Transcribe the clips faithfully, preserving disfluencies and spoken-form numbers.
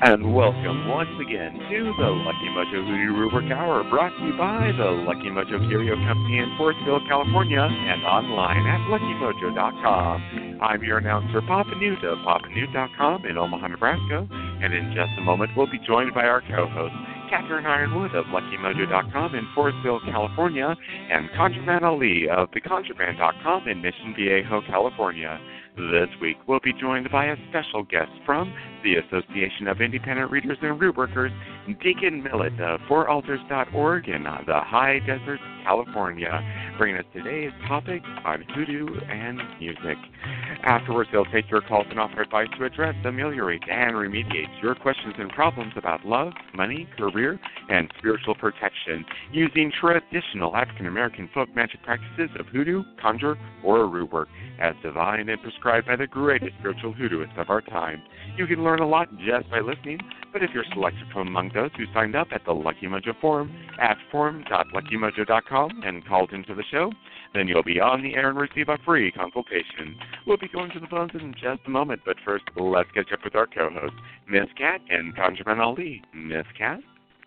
And welcome once again to the Lucky Mojo Hoodoo Rubric Hour, brought to you by the Lucky Mojo Curio Company in Forestville, California, and online at lucky mojo dot com. I'm your announcer, Papa Newt of papa newt dot com in Omaha, Nebraska, and in just a moment we'll be joined by our co-host, Catherine Ironwood of lucky mojo dot com in Forestville, California, and ConjureMan Ali of the conjure man dot com in Mission Viejo, California. This week, we'll be joined by a special guest from the Association of Independent Readers and Rootworkers, Deacon Millet of four altars dot org in the High Desert, California, bringing us today's topic on hoodoo and music. Afterwards, they'll take your calls and offer advice to address, ameliorate, and remediate your questions and problems about love, money, career, and spiritual protection using traditional African-American folk magic practices of hoodoo, conjure, or rootwork as divine and prescribed by the greatest spiritual hoodooists of our time. You can learn a lot just by listening, but if you're selected from among those who signed up at the Lucky Mojo Forum at forum dot lucky mojo dot com and called into the show, then you'll be on the air and receive a free consultation. We'll be going to the phones in just a moment, but first, let's catch up with our co-host, Miss Cat and ConjureMan Ali. Miss Cat?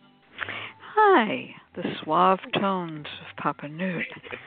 Hi, the suave tones of Papa Newt.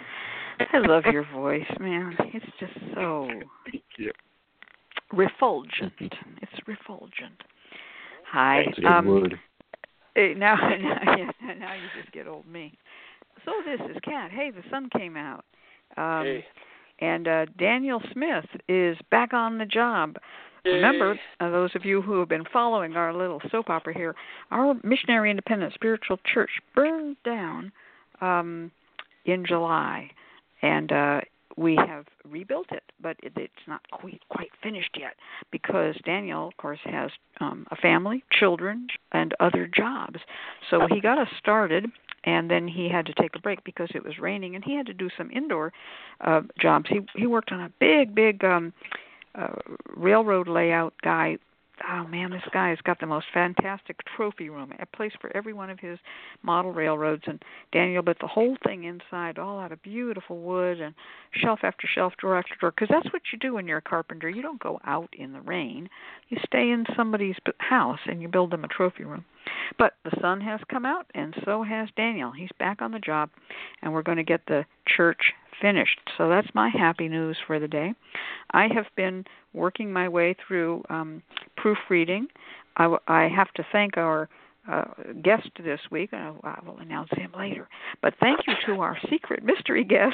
I love your voice, man. It's just so Thank you. refulgent. It's refulgent. Hi. That's a good um, word. eh, Now, now, yeah, now you just get old me. So this is Kat. Hey, the sun came out. Um, Hey. And uh, Daniel Smith is back on the job. Yay. Remember, uh, those of you who have been following our little soap opera here, our Missionary Independent Spiritual Church burned down um, in July. And uh, we have rebuilt it, but it, it's not quite, quite finished yet because Daniel, of course, has um, a family, children, and other jobs. So he got us started, and then he had to take a break because it was raining, and he had to do some indoor uh, jobs. He he worked on a big, big um, uh, railroad layout guy. Oh, man, this guy has got the most fantastic trophy room, a place for every one of his model railroads. And Daniel built the whole thing inside, all out of beautiful wood and shelf after shelf, drawer after drawer, because that's what you do when you're a carpenter. You don't go out in the rain. You stay in somebody's house and you build them a trophy room. But the sun has come out, and so has Daniel. He's back on the job, and we're going to get the church finished. So that's my happy news for the day. I have been working my way through um, proofreading. I, w- I have to thank our uh, guest this week. I, I will announce him later. But thank you to our secret mystery guest.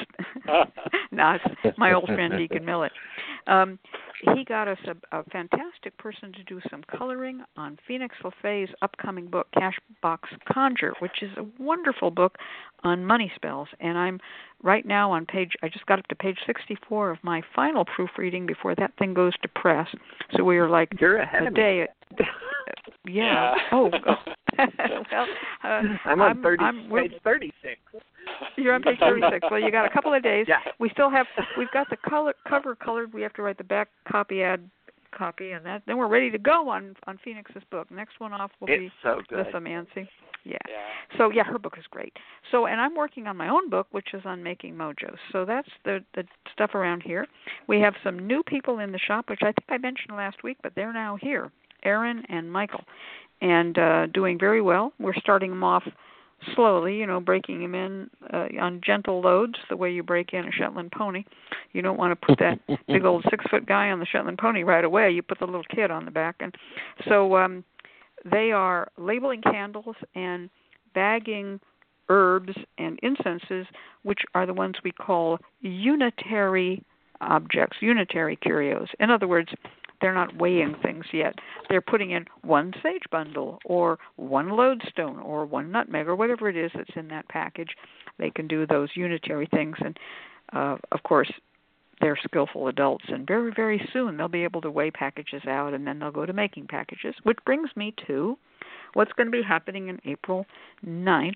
No, it's my old friend Deacon Millet. Um, he got us a, a fantastic person to do some coloring on Phoenix LaFay's upcoming book, Cashbox Conjure, which is a wonderful book on money spells. And I'm right now on page, I just got up to page sixty-four of my final proofreading before that thing goes to press. So we are like You're ahead a of day. me. Yeah. Yeah. Oh, well, uh, I'm on I'm, thirty, I'm, we're- page thirty-six. You're on page thirty-six. Well, you got a couple of days. Yeah. We still have, we've got the color, cover colored. We have to write the back copy, add copy, and that. Then we're ready to go on on Phoenix's book. Next one off will It's be so good. Lithomancy. Yeah. Yeah. So yeah, her book is great. So, and I'm working on my own book, which is on making mojos. So that's the the stuff around here. We have some new people in the shop, which I think I mentioned last week, but they're now here. Aaron and Michael, and uh, doing very well. We're starting them off slowly, you know, breaking them in uh, on gentle loads, the way you break in a Shetland pony. You don't want to put that big old six-foot guy on the Shetland pony right away. You put the little kid on the back. And so um, they are labeling candles and bagging herbs and incenses, which are the ones we call unitary objects, unitary curios. In other words, they're not weighing things yet. They're putting in one sage bundle or one lodestone or one nutmeg or whatever it is that's in that package. They can do those unitary things. And, uh, of course, they're skillful adults. And very, very soon they'll be able to weigh packages out, and then they'll go to making packages, which brings me to what's going to be happening in April ninth.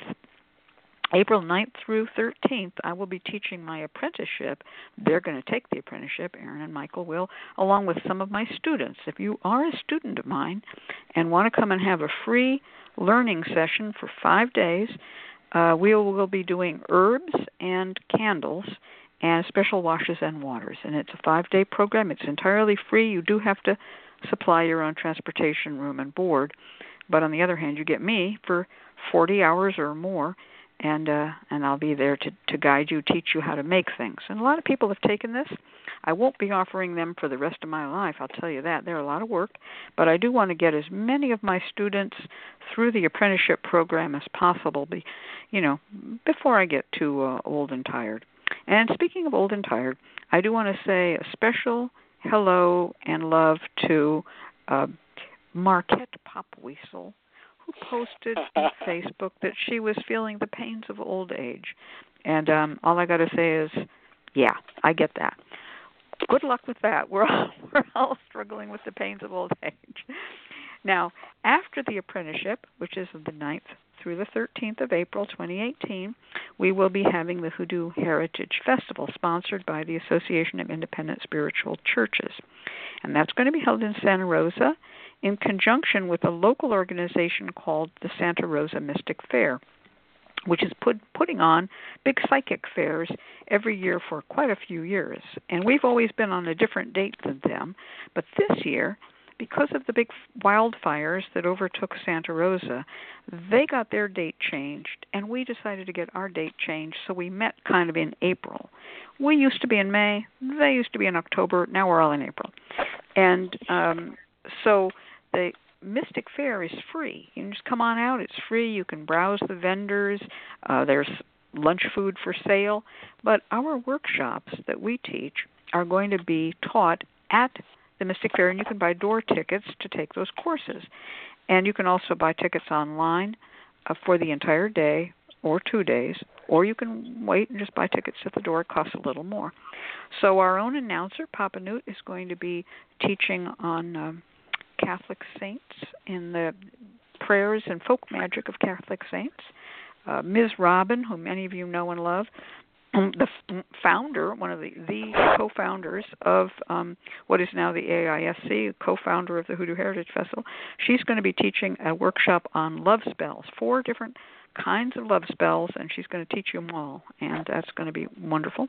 April ninth through thirteenth, I will be teaching my apprenticeship. They're going to take the apprenticeship, Aaron and Michael will, along with some of my students. If you are a student of mine and want to come and have a free learning session for five days, uh, we will be doing herbs and candles and special washes and waters. And it's a five-day program. It's entirely free. You do have to supply your own transportation, room, and board. But on the other hand, you get me for forty hours or more, and uh, and I'll be there to, to guide you, teach you how to make things. And a lot of people have taken this. I won't be offering them for the rest of my life, I'll tell you that. They're a lot of work, but I do want to get as many of my students through the apprenticeship program as possible, be, you know, before I get too uh, old and tired. And speaking of old and tired, I do want to say a special hello and love to uh, Marquette Popweasel, who posted on Facebook that she was feeling the pains of old age. And um, all I got to say is, yeah, I get that. Good luck with that. We're all, we're all struggling with the pains of old age. Now, after the apprenticeship, which is the ninth through the thirteenth of April twenty eighteen, we will be having the Hoodoo Heritage Festival, sponsored by the Association of Independent Spiritual Churches. And that's going to be held in Santa Rosa in conjunction with a local organization called the Santa Rosa Mystic Fair, which is put, putting on big psychic fairs every year for quite a few years. And we've always been on a different date than them. But this year, because of the big wildfires that overtook Santa Rosa, they got their date changed, and we decided to get our date changed, so we met kind of in April. We used to be in May. They used to be in October. Now we're all in April. And um, so the Mystic Fair is free. You can just come on out. It's free. You can browse the vendors. Uh, there's lunch food for sale. But our workshops that we teach are going to be taught at the Mystic Fair, and you can buy door tickets to take those courses. And you can also buy tickets online uh, for the entire day or two days, or you can wait and just buy tickets at the door. It costs a little more. So our own announcer, Papa Newt, is going to be teaching on um, Catholic saints in the prayers and folk magic of Catholic saints. Uh, Miz Robin, who many of you know and love, the founder, one of the, the co-founders of um, what is now the A I S C, co-founder of the Hoodoo Heritage Festival, she's going to be teaching a workshop on love spells, four different kinds of love spells, and she's going to teach you them all, and that's going to be wonderful.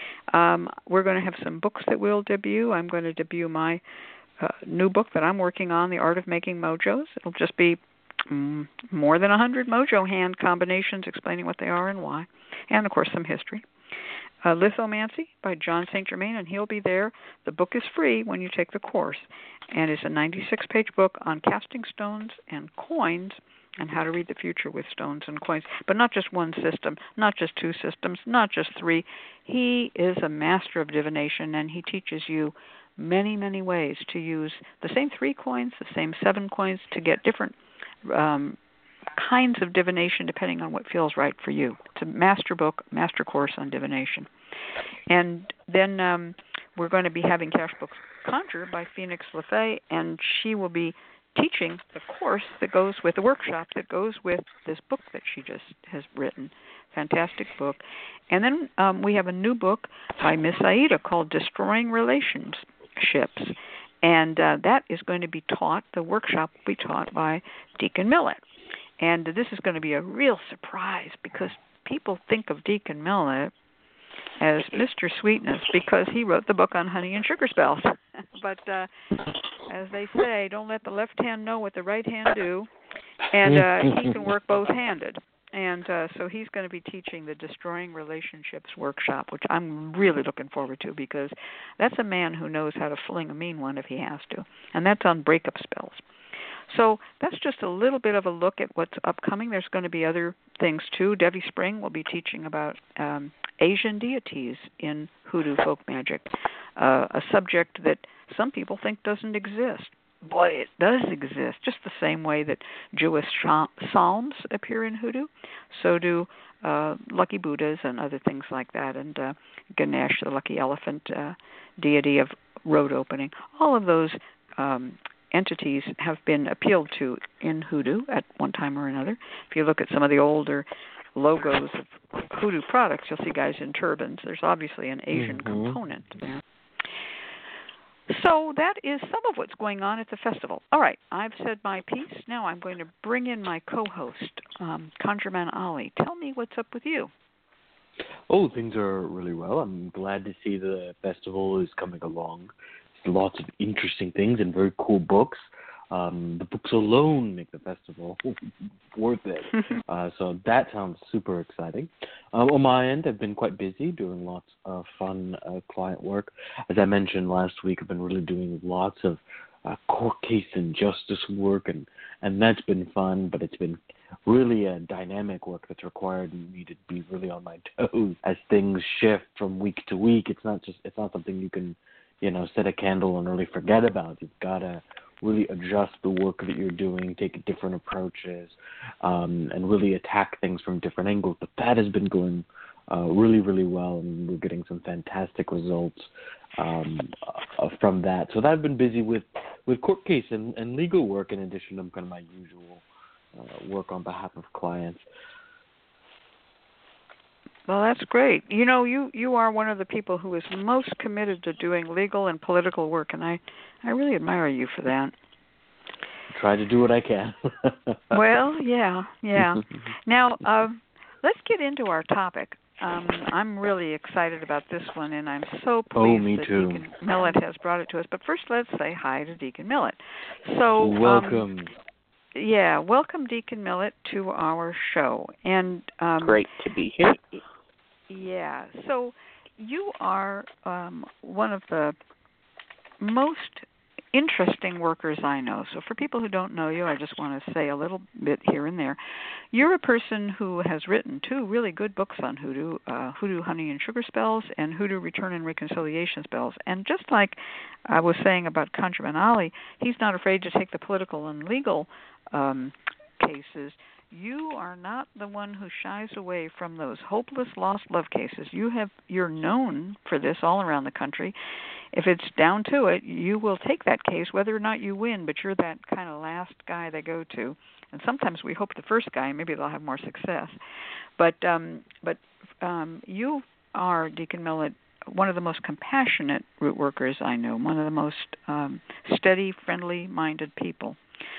Um, we're going to have some books that we'll debut. I'm going to debut my uh, new book that I'm working on, The Art of Making Mojos. It'll just be mm, more than one hundred mojo hand combinations explaining what they are and why, and, of course, some history. Uh, Lithomancy by John Saint Germain, and he'll be there. The book is free when you take the course, and it's a ninety-six page book on casting stones and coins and how to read the future with stones and coins. But not just one system, not just two systems, not just three. He is a master of divination, and he teaches you many, many ways to use the same three coins, the same seven coins, to get different um, kinds of divination depending on what feels right for you. It's a master book, master course on divination. And then um, we're going to be having Cash Book Conjure by Phoenix LaFay, and she will be teaching the course that goes with the workshop that goes with this book that she just has written. Fantastic book. And then um, we have a new book by Miss Aida called Destroying Relationships. And uh, that is going to be taught, the workshop will be taught by Deacon Millet. And this is going to be a real surprise because people think of Deacon Millet as Mister Sweetness because he wrote the book on honey and sugar spells. But uh, as they say, don't let the left hand know what the right hand do. And uh, he can work both-handed. And uh, so he's going to be teaching the Destroying Relationships workshop, which I'm really looking forward to because that's a man who knows how to fling a mean one if he has to. And that's on breakup spells. So that's just a little bit of a look at what's upcoming. There's going to be other things, too. Debbie Spring will be teaching about um, Asian deities in Hoodoo folk magic, uh, a subject that some people think doesn't exist. Boy, it does exist, just the same way that Jewish psalms appear in Hoodoo. So do uh, lucky Buddhas and other things like that, and uh, Ganesh, the lucky elephant uh, deity of road opening. All of those um entities have been appealed to in Hoodoo at one time or another. If you look at some of the older logos of Hoodoo products, you'll see guys in turbans. There's obviously an Asian mm-hmm. component there. So that is some of what's going on at the festival. All right, I've said my piece. Now I'm going to bring in my co-host, um, ConjureMan Ali. Tell me what's up with you. Oh, things are really well. I'm glad to see the festival is coming along lots of interesting things and very cool books. Um, the books alone make the festival worth it. Uh, so that sounds super exciting. Uh, on my end, I've been quite busy doing lots of fun uh, client work. As I mentioned last week, I've been really doing lots of uh, court case and justice work, and, and that's been fun, but it's been really a dynamic work that's required me to be really on my toes as things shift from week to week. It's not just, it's not something you can, you know, set a candle and really forget about. You've got to really adjust the work that you're doing, take different approaches, um, and really attack things from different angles. But that has been going uh, really, really well, and we're getting some fantastic results um, uh, from that. So that I've been busy with, with court case and, and legal work in addition to kind of my usual uh, work on behalf of clients. Well, that's great. You know, you, you are one of the people who is most committed to doing legal and political work, and I, I really admire you for that. Try to do what I can. Well, yeah, yeah. Now, uh, let's get into our topic. Um, I'm really excited about this one, and I'm so pleased oh, me that too. Deacon Millet has brought it to us. But first, let's say hi to Deacon Millet. So, welcome. Um, yeah, welcome, Deacon Millet, to our show. And um, great to be here. Yeah, so you are um, one of the most interesting workers I know. So for people who don't know you, I just want to say a little bit here and there. You're a person who has written two really good books on hoodoo, uh, Hoodoo Honey and Sugar Spells and Hoodoo Return and Reconciliation Spells. And just like I was saying about ConjureMan Ali, he's not afraid to take the political and legal um, cases. You are not the one who shies away from those hopeless lost love cases. You have you're known for this all around the country. If it's down to it, you will take that case whether or not you win, but you're that kind of last guy they go to. And sometimes we hope the first guy, maybe they'll have more success. But um but um you are, Deacon Millet, one of the most compassionate root workers I know, one of the most um steady, friendly minded people.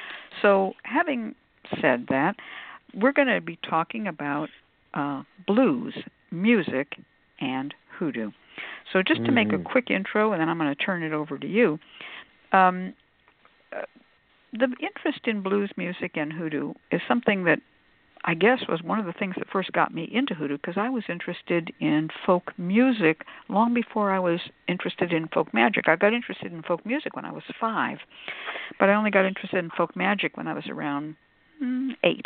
So having said that, we're going to be talking about uh, blues, music, and hoodoo. So just to make a quick intro, and then I'm going to turn it over to you. Um, uh, the interest in blues music and hoodoo is something that I guess was one of the things that first got me into hoodoo, because I was interested in folk music long before I was interested in folk magic. I got interested in folk music when I was five, but I only got interested in folk magic when I was around mm, eight.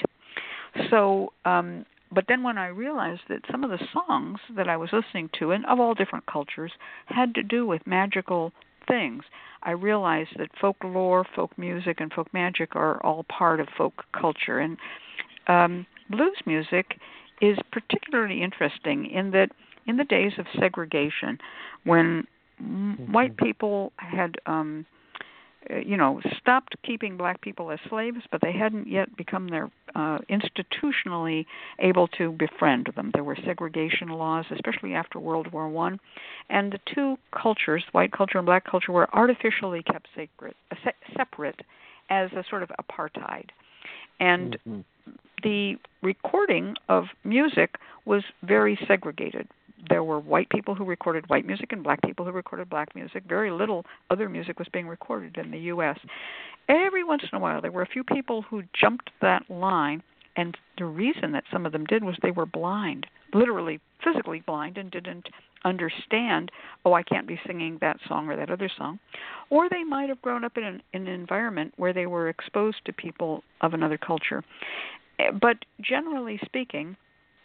So, um, but then when I realized that some of the songs that I was listening to, and of all different cultures, had to do with magical things, I realized that folklore, folk music, and folk magic are all part of folk culture. And um, blues music is particularly interesting in that in the days of segregation, when mm-hmm. white people had um, you know, stopped keeping black people as slaves, but they hadn't yet become their uh, institutionally able to befriend them. There were segregation laws, especially after World War One, and the two cultures, white culture and black culture, were artificially kept sacred, uh, se- separate as a sort of apartheid. And mm-hmm. the recording of music was very segregated. There were white people who recorded white music and black people who recorded black music. Very little other music was being recorded in the U S Every once in a while, there were a few people who jumped that line, and the reason that some of them did was they were blind, literally physically blind, and didn't understand, oh, I can't be singing that song or that other song. Or they might have grown up in an, in an environment where they were exposed to people of another culture. But generally speaking,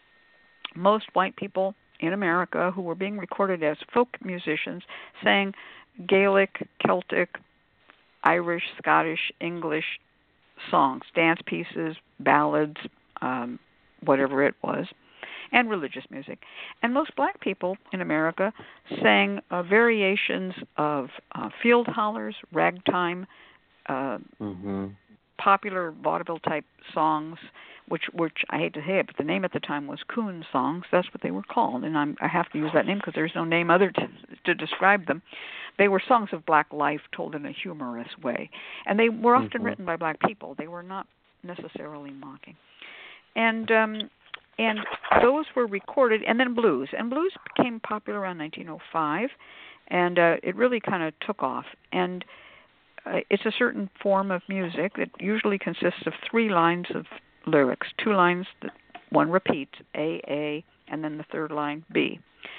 most white people in America who were being recorded as folk musicians sang Gaelic, Celtic, Irish, Scottish, English songs, dance pieces, ballads, um, whatever it was, and religious music. And most black people in America sang uh, variations of uh, field hollers, ragtime, uh, mm-hmm. popular vaudeville-type songs, which which I hate to say it, but the name at the time was coon songs. That's what they were called, and I'm, I have to use that name because there's no name other to, to describe them. They were songs of black life told in a humorous way, and they were often mm-hmm. written by black people. They were not necessarily mocking. And um, and those were recorded, and then blues. And blues became popular around nineteen oh five, and uh, it really kind of took off. And uh, it's a certain form of music that usually consists of three lines of lyrics, two lines that one repeats, A, A, and then the third line, B.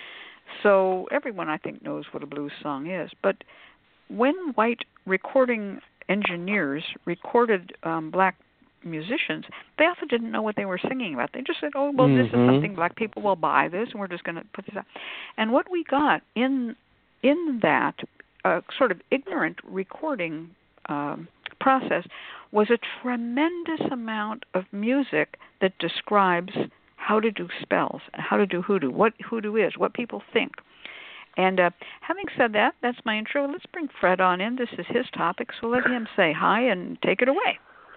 So everyone, I think, knows what a blues song is. But when white recording engineers recorded um, black musicians, they often didn't know what they were singing about. They just said, oh, well, mm-hmm. this is something black people will buy this, and we're just going to put this out. And what we got in in that uh, sort of ignorant recording um, process was a tremendous amount of music that describes how to do spells, how to do hoodoo, what hoodoo is, what people think. And uh, having said that, that's my intro. Let's bring Fred on in. This is his topic, so let him say hi and take it away.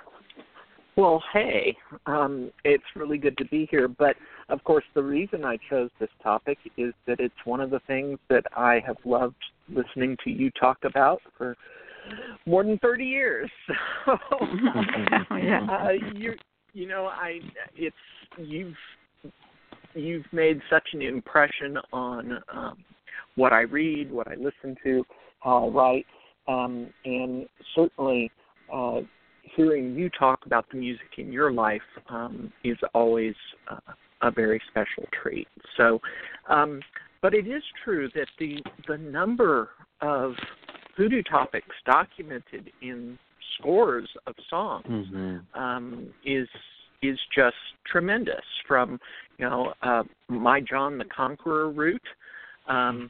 Well, hey, um, it's really good to be here. But, of course, the reason I chose this topic is that it's one of the things that I have loved listening to you talk about for more than thirty years. So, yeah. uh, you, you know, I it's you've you've made such an impression on um, what I read, what I listen to, how I write, um, and certainly uh, hearing you talk about the music in your life um, is always uh, a very special treat. So, um, but it is true that the the number of hoodoo topics documented in scores of songs mm-hmm. um, is is just tremendous. From you know uh, My John the Conqueror route um,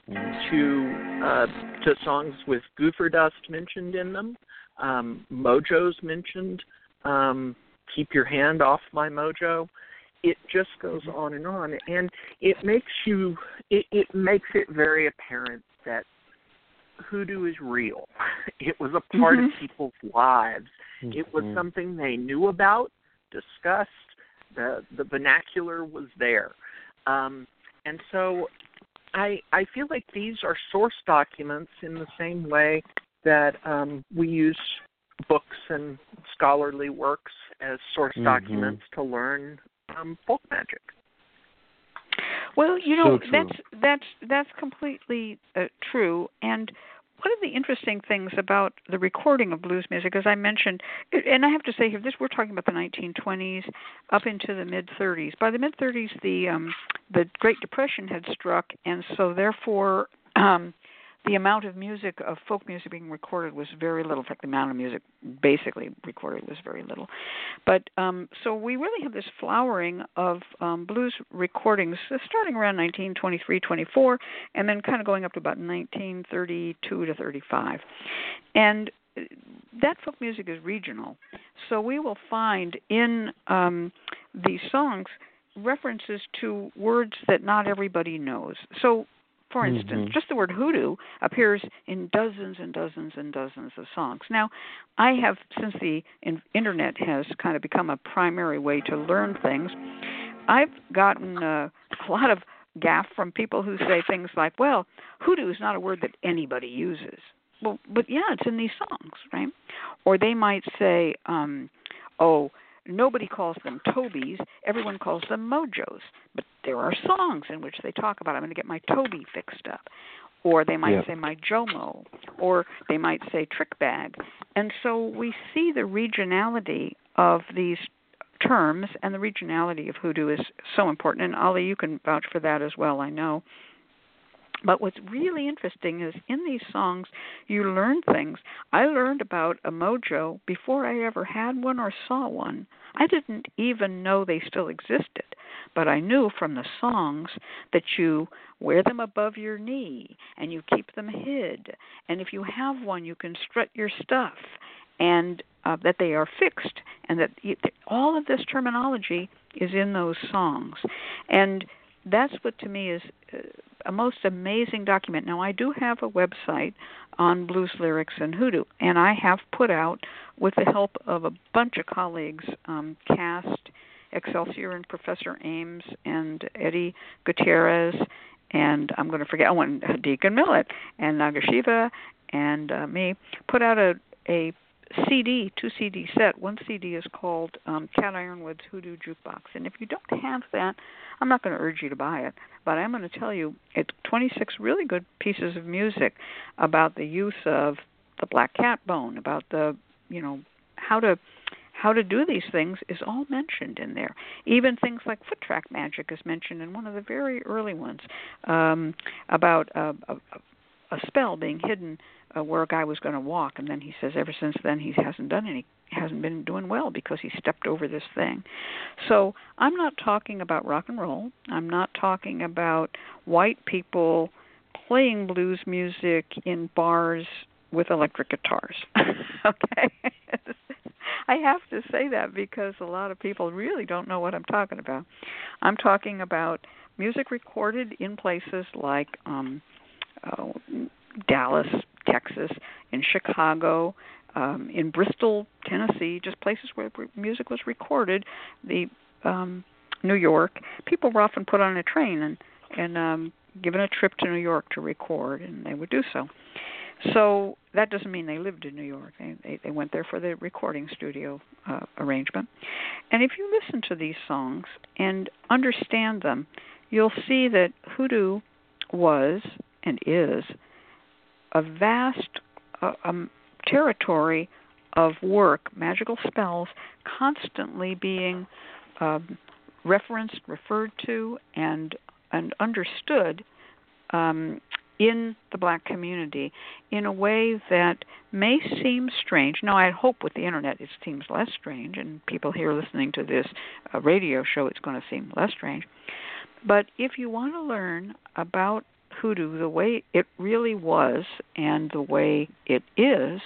to uh, to songs with Goofer Dust mentioned in them, um, Mojo's mentioned. Um, Keep Your Hand Off My Mojo. It just goes on and on, and it makes you it, it makes it very apparent that hoodoo is real. It was a part mm-hmm. of people's lives. Mm-hmm. It was something they knew about, discussed. The the vernacular was there, um, and so I I feel like these are source documents in the same way that um, we use books and scholarly works as source mm-hmm. documents to learn um, folk magic. Well, you know, so that's that's that's completely uh, true. And one of the interesting things about the recording of blues music, as I mentioned, and I have to say here, this we're talking about the nineteen twenties up into the mid thirties. By the mid thirties, the um, the Great Depression had struck, and so therefore um, the amount of music, of folk music being recorded was very little. In fact, the amount of music basically recorded was very little. But um, so we really have this flowering of um, blues recordings uh, starting around nineteen twenty-three, twenty-four, and then kind of going up to about nineteen thirty-two to thirty-five. And that folk music is regional. So we will find in um, these songs references to words that not everybody knows. So for instance, mm-hmm. just the word hoodoo appears in dozens and dozens and dozens of songs. Now, I have, since the in- Internet has kind of become a primary way to learn things, I've gotten uh, a lot of gaff from people who say things like, well, hoodoo is not a word that anybody uses. Well, but yeah, it's in these songs, right? Or they might say, um, oh, nobody calls them Tobies. Everyone calls them Mojos. But there are songs in which they talk about, I'm going to get my Toby fixed up. Or they might yeah. say my Jomo. Or they might say trick bag. And so we see the regionality of these terms, and the regionality of hoodoo is so important. And Ali, you can vouch for that as well, I know. But what's really interesting is in these songs, you learn things. I learned about a mojo before I ever had one or saw one. I didn't even know they still existed, but I knew from the songs that you wear them above your knee and you keep them hid. And if you have one, you can strut your stuff, and uh, that they are fixed, and that you, all of this terminology is in those songs. And that's what, to me, is uh, a most amazing document. Now, I do have a website on blues lyrics and hoodoo, and I have put out, with the help of a bunch of colleagues, um, Cast, Excelsior, and Professor Ames, and Eddie Gutierrez, and I'm going to forget, oh, and Deacon Millett, and Nagashiva, and uh, me, put out a, a C D, two C D set. One C D is called um, Cat Ironwood's Hoodoo Jukebox. And if you don't have that, I'm not going to urge you to buy it, but I'm going to tell you it's twenty-six really good pieces of music about the use of the black cat bone, about the, you know, how to how to do these things is all mentioned in there. Even things like foot track magic is mentioned in one of the very early ones, um, about a, a, a spell being hidden uh, where a guy was going to walk, and then he says ever since then he hasn't done any, hasn't been doing well because he stepped over this thing. So I'm not talking about rock and roll. I'm not talking about white people playing blues music in bars with electric guitars. Okay? I have to say that because a lot of people really don't know what I'm talking about. I'm talking about music recorded in places like um, uh, Dallas, Texas, in Chicago, um, in Bristol, Tennessee, just places where music was recorded. The um, New York, people were often put on a train and, and um, given a trip to New York to record, and they would do so. So that doesn't mean they lived in New York. They, they, they went there for the recording studio uh, arrangement. And if you listen to these songs and understand them, you'll see that hoodoo was and is a vast uh, um, territory of work, magical spells, constantly being um, referenced, referred to, and and understood um, in the black community in a way that may seem strange. Now, I hope with the internet it seems less strange, and people here listening to this uh, radio show, it's going to seem less strange. But if you want to learn about hoodoo the way it really was and the way it is,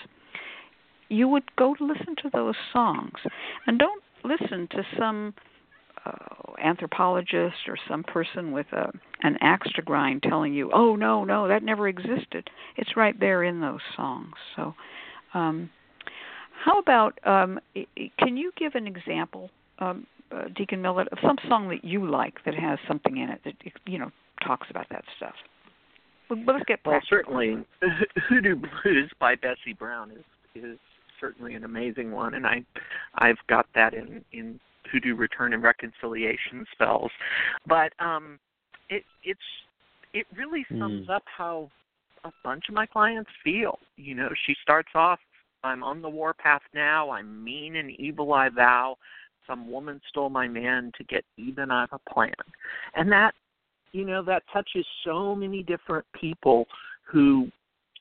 you would go to listen to those songs. And don't listen to some Uh, anthropologist or some person with a, an axe to grind telling you, oh, no, no, that never existed. It's right there in those songs. So um, how about, um, can you give an example, um, uh, Deacon Millett, of some song that you like that has something in it that, you know, talks about that stuff? Well, let's get Well, practical. certainly, Hoodoo Blues by Bessie Brown is is certainly an amazing one, and I, I've got that in, in Hoodoo Return and Reconciliation spells, but um, it it's it really sums mm. up how a bunch of my clients feel. You know, she starts off, I'm on the warpath now, I'm mean and evil I vow, some woman stole my man to get even, I've a plan. And that, you know, that touches so many different people who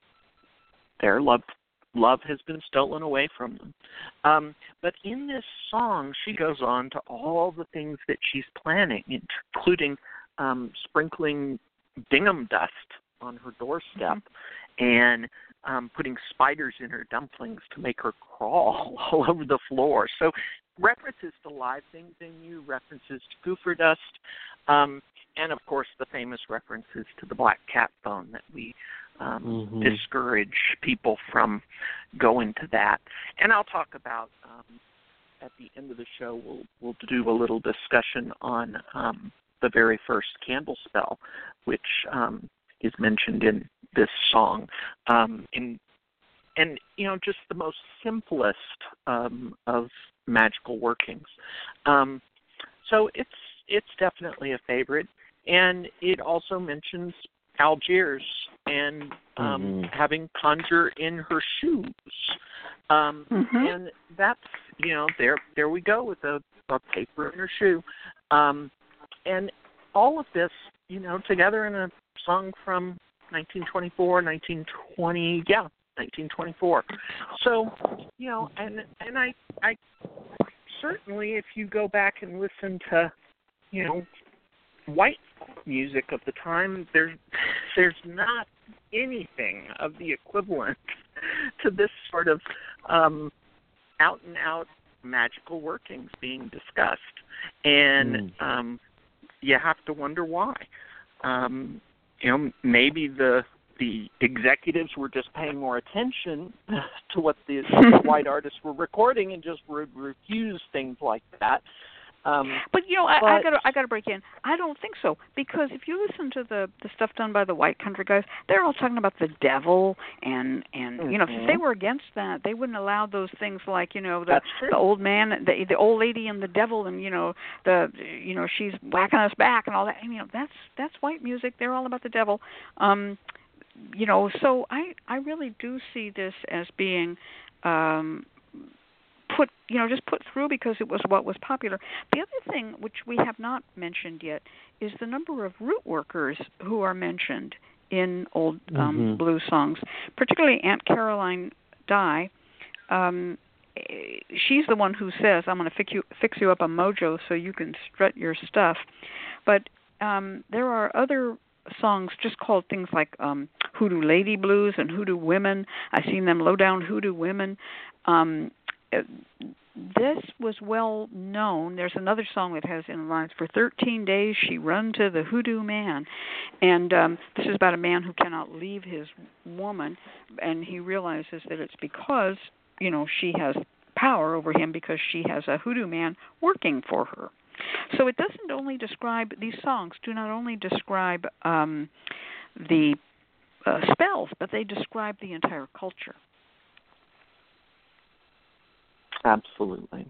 their love Love has been stolen away from them. Um, but in this song, she goes on to all the things that she's planning, including um, sprinkling gingham dust on her doorstep mm-hmm. and um, putting spiders in her dumplings to make her crawl all over the floor. So references to live things in you, references to goofer dust, um, and, of course, the famous references to the black cat bone that we Um, mm-hmm. discourage people from going to that. And I'll talk about, um, at the end of the show, we'll, we'll do a little discussion on um, the very first candle spell, which um, is mentioned in this song. Um, in, and, you know, just the most simplest um, of magical workings. Um, so it's, it's definitely a favorite. And it also mentions Algiers and um, mm-hmm. having conjure in her shoes. Um, mm-hmm. And that's, you know, there there we go with a, a paper in her shoe. Um, and all of this, you know, together in a song from nineteen twenty-four, nineteen twenty, yeah, nineteen twenty-four. So, you know, and and I, I certainly, if you go back and listen to, you know, white music of the time, there's there's not anything of the equivalent to this sort of um, out and out magical workings being discussed, and mm. um, you have to wonder why. Um, you know, maybe the the executives were just paying more attention to what the white artists were recording and just would refuse things like that. Um, but you know, I, but, I got I got to break in. I don't think so, because if you listen to the the stuff done by the white country guys, they're all talking about the devil and and mm-hmm. you know, if they were against that, they wouldn't allow those things like you know the That's true. the old man, the the old lady and the devil, and you know the you know she's whacking us back and all that. And, you know, that's that's white music. They're all about the devil. Um, you know, so I I really do see this as being. Um, put you know just put through because it was what was popular. The other thing which we have not mentioned yet is the number of root workers who are mentioned in old um, mm-hmm. blues songs, particularly Aunt Caroline Dye. Um, she's the one who says, "I'm going to fix you fix you up a mojo so you can strut your stuff." But um, there are other songs just called things like um, Hoodoo Lady Blues and Hoodoo Women. I've seen them low down Hoodoo Women. Um, this was well known. There's another song that has in lines, for thirteen days she run to the hoodoo man. And um, this is about a man who cannot leave his woman, and he realizes that it's because, you know, she has power over him because she has a hoodoo man working for her. So it doesn't only describe, these songs do not only describe um, the uh, spells, but they describe the entire culture. Absolutely.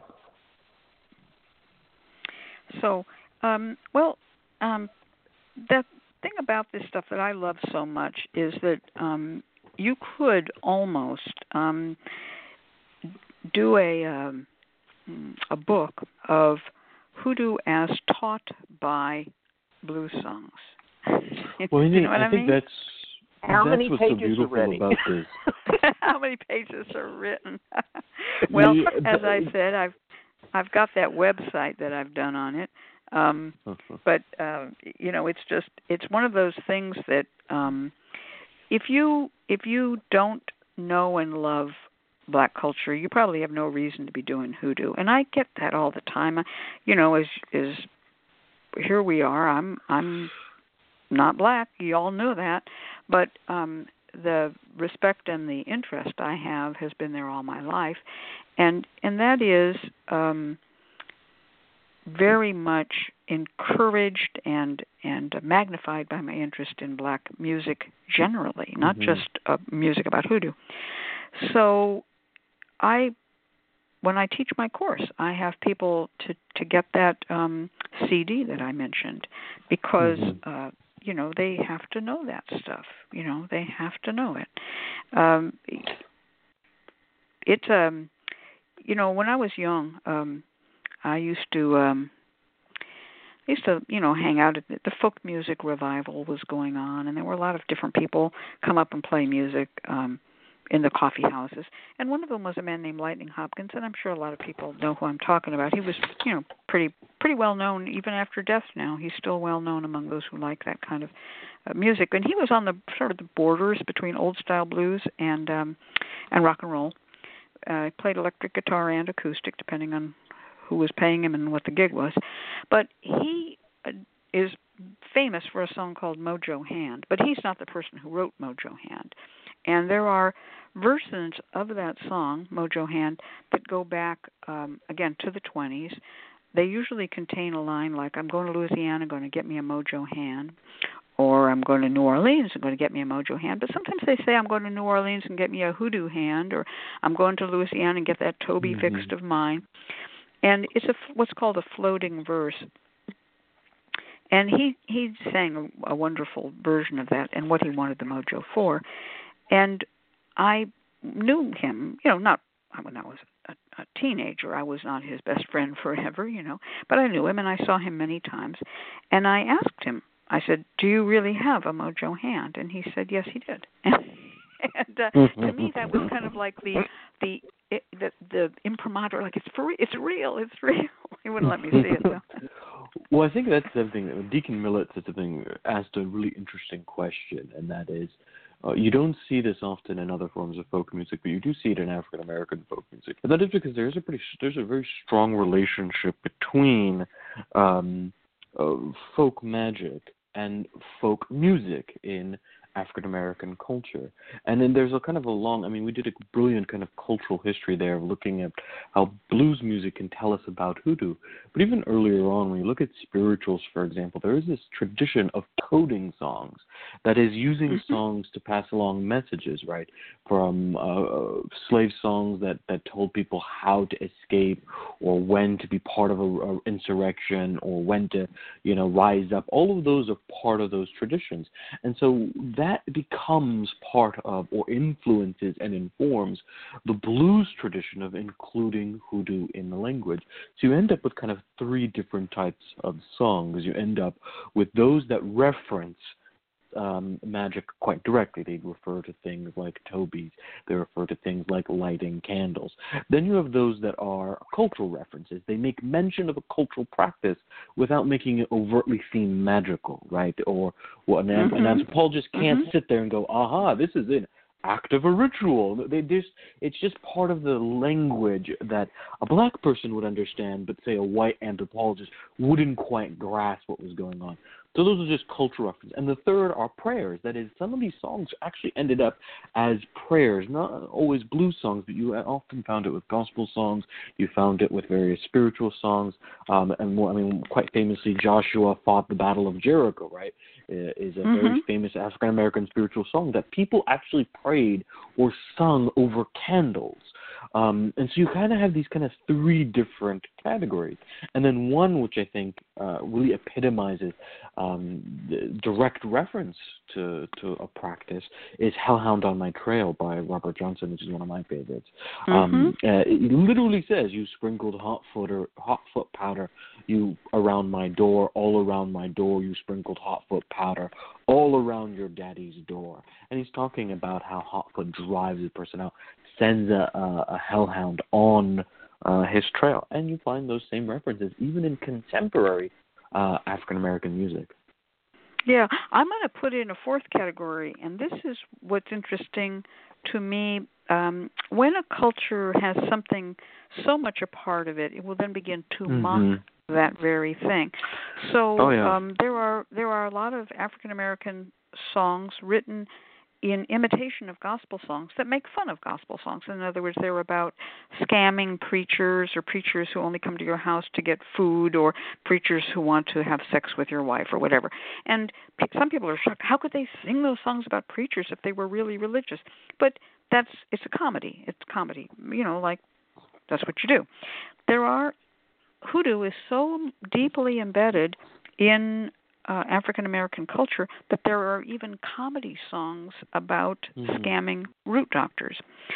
So, um, well, um, the thing about this stuff that I love so much is that um, you could almost um, do a um, a book of hoodoo as taught by blues songs. Well, you know what I, I think mean? that's How that's many what's so pages beautiful are ready? about this. How many pages are written? Well, as I said, I've I've got that website that I've done on it. Um, but uh, you know, it's just it's one of those things that um, if you if you don't know and love black culture, you probably have no reason to be doing hoodoo. And I get that all the time. You know, as is here we are. I'm I'm not black. You all know that, but um, the respect and the interest I have has been there all my life, and and that is um, very much encouraged and and magnified by my interest in black music generally, not mm-hmm. just uh, music about hoodoo. So I, when I teach my course, I have people to, to get that um, C D that I mentioned because, mm-hmm. uh, you know, they have to know that stuff. You know, they have to know it. Um, it's, um, you know, when I was young, um, I used to, um, I used to, you know, hang out at the, the folk music revival was going on, and there were a lot of different people come up and play music um, in the coffee houses. And one of them was a man named Lightning Hopkins, and I'm sure a lot of people know who I'm talking about. He was, you know, pretty pretty well known even after death now. He's still well known among those who like that kind of uh, music. And he was on the sort of the borders between old style blues and um, and rock and roll. Uh, he played electric guitar and acoustic, depending on who was paying him and what the gig was. But he uh, is famous for a song called Mojo Hand, but he's not the person who wrote Mojo Hand. And there are versions of that song, Mojo Hand, that go back, um, again, to the twenties. They usually contain a line like, I'm going to Louisiana, going to get me a Mojo Hand, or I'm going to New Orleans, I'm going to get me a Mojo Hand. But sometimes they say, I'm going to New Orleans and get me a hoodoo hand, or I'm going to Louisiana and get that Toby mm-hmm. fixed of mine. And it's a, what's called a floating verse. And he, he sang a, a wonderful version of that and what he wanted the mojo for. And I knew him, you know, not when I was a, a teenager. I was not his best friend forever, you know, but I knew him and I saw him many times. And I asked him, I said, do you really have a mojo hand? And he said, yes, he did. And uh, to me, that was kind of like the the it, the, the imprimatur, like it's for it's real, it's real. He wouldn't let me see it though. Well, I think that's the thing. That Deacon Millett said something, asked a really interesting question, and that is, uh, you don't see this often in other forms of folk music, but you do see it in African American folk music. And that is because there's a pretty there's a very strong relationship between um, uh, folk magic and folk music in African American culture. And then there's a kind of a long, I mean, we did a brilliant kind of cultural history there of looking at how blues music can tell us about hoodoo. But even earlier on, when you look at spirituals, for example, there is this tradition of coding songs, that is using mm-hmm. songs to pass along messages, right? From uh, slave songs that, that told people how to escape or when to be part of an insurrection or when to, you know, rise up. All of those are part of those traditions. And so that becomes part of or influences and informs the blues tradition of including hoodoo in the language. So you end up with kind of three different types of songs. You end up with those that reference Um, magic quite directly. They refer to things like Toby's. They refer to things like lighting candles. Then you have those that are cultural references. They make mention of a cultural practice without making it overtly seem magical, right? Or well, an, mm-hmm. an anthropologist can't mm-hmm. sit there and go, aha, this is an act of a ritual. They just, it's just part of the language that a black person would understand, but say a white anthropologist wouldn't quite grasp what was going on. So those are just cultural references. And the third are prayers. That is, some of these songs actually ended up as prayers, not always blues songs, but you often found it with gospel songs. You found it with various spiritual songs. Um, and more, I mean, quite famously, Joshua fought the Battle of Jericho, right, is a mm-hmm. very famous African-American spiritual song that people actually prayed or sung over candles. Um, and so you kind of have these kind of three different categories. And then one which I think uh, really epitomizes um, the direct reference to, to a practice is Hellhound on My Trail by Robert Johnson, which is one of my favorites. Mm-hmm. Um, uh, it literally says, you sprinkled hot, footer, hot foot powder you around my door, all around my door, you sprinkled hot foot powder, all around your daddy's door. And he's talking about how Hotfoot drives a person out, sends a, a, a hellhound on uh, his trail. And you find those same references even in contemporary uh, African-American music. Yeah, I'm going to put in a fourth category, and this is what's interesting to me. Um, when a culture has something so much a part of it, it will then begin to mm-hmm. mock that very thing. So oh, yeah. um, there are there are a lot of African-American songs written in imitation of gospel songs that make fun of gospel songs. In other words, they're about scamming preachers or preachers who only come to your house to get food or preachers who want to have sex with your wife or whatever. And some people are shocked. How could they sing those songs about preachers if they were really religious? But that's it's a comedy. It's comedy. You know, like that's what you do. There are hoodoo is so deeply embedded in Uh, African-American culture that there are even comedy songs about mm-hmm. scamming root doctors.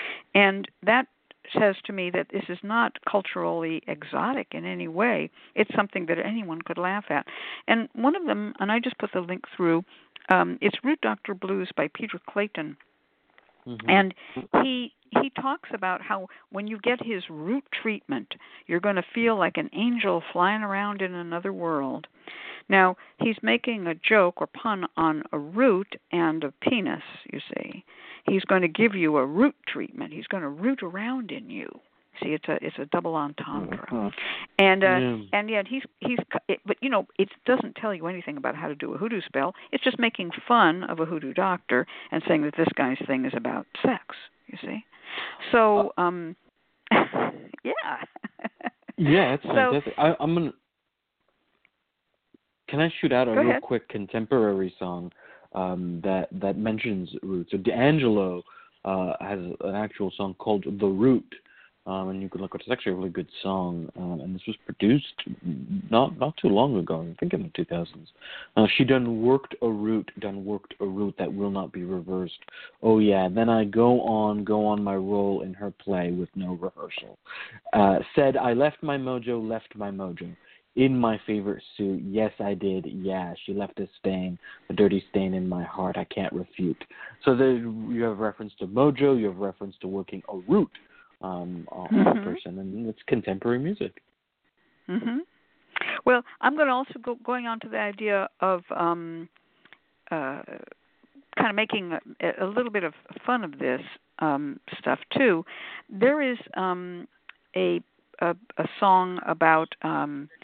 And that says to me that this is not culturally exotic in any way. It's something that anyone could laugh at. And one of them, and I just put the link through, um, it's Root Doctor Blues by Peter Clayton. Mm-hmm. And he he talks about how when you get his root treatment, you're going to feel like an angel flying around in another world. Now, he's making a joke or pun on a root and a penis, you see. He's going to give you a root treatment. He's going to root around in you. See, it's a it's a double entendre. Uh-huh. And uh, yeah. and yet he's he's it, but you know, it doesn't tell you anything about how to do a hoodoo spell. It's just making fun of a hoodoo doctor and saying that this guy's thing is about sex, you see. So um yeah. Yeah, it's so, fantastic. I, I'm gonna Can I shoot out a Go real ahead. quick contemporary song um, that that mentions roots? So D'Angelo uh, has an actual song called "The Root," um, and you can look. It's actually a really good song, um, and this was produced not not too long ago. I think in the two thousands. Uh, she done worked a root, done worked a root that will not be reversed. Oh yeah, then I go on, go on my role in her play with no rehearsal. Uh, said I left my mojo, left my mojo. In my favorite suit, yes, I did. Yeah, she left a stain, a dirty stain in my heart. I can't refute. So there, you have reference to mojo. You have reference to working a root um, on mm-hmm. a person, and it's contemporary music. Mm-hmm. Well, I'm going to also go going on to the idea of um, uh, kind of making a, a little bit of fun of this um, stuff too. There is um, a, a a song about. Um,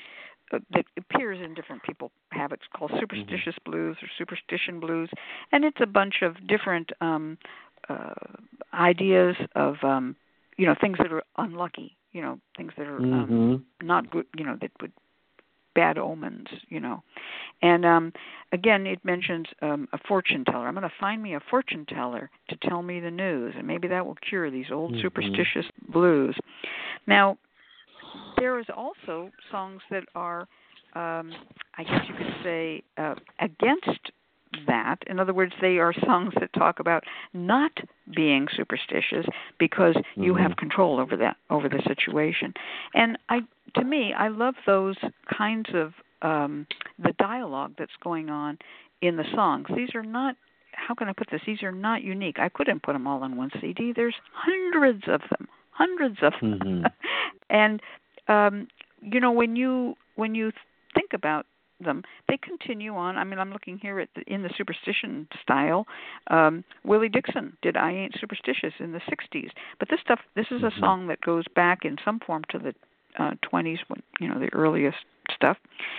uh, that appears in different people have. It's called Superstitious mm-hmm. Blues or Superstition Blues, and it's a bunch of different um, uh, ideas of um, you know things that are unlucky, you know things that are mm-hmm. um, not good, you know that would bad omens, you know. And um, again, it mentions um, a fortune teller. I'm going to find me a fortune teller to tell me the news, and maybe that will cure these old mm-hmm. superstitious blues. Now, there is also songs that are, um, I guess you could say, uh, against that. In other words, they are songs that talk about not being superstitious because mm-hmm. you have control over that, over the situation. And I, to me, I love those kinds of um, the dialogue that's going on in the songs. These are not, how can I put this? These are not unique. I couldn't put them all on one C D. There's hundreds of them, hundreds of them. Mm-hmm. And um, you know, when you when you think about them, they continue on. I mean, I'm looking here at the, in the superstition style. Um, Willie Dixon did "I Ain't Superstitious" in the sixties, but this stuff, this is a mm-hmm. song that goes back in some form to the uh, twenties, when you know the earliest stuff.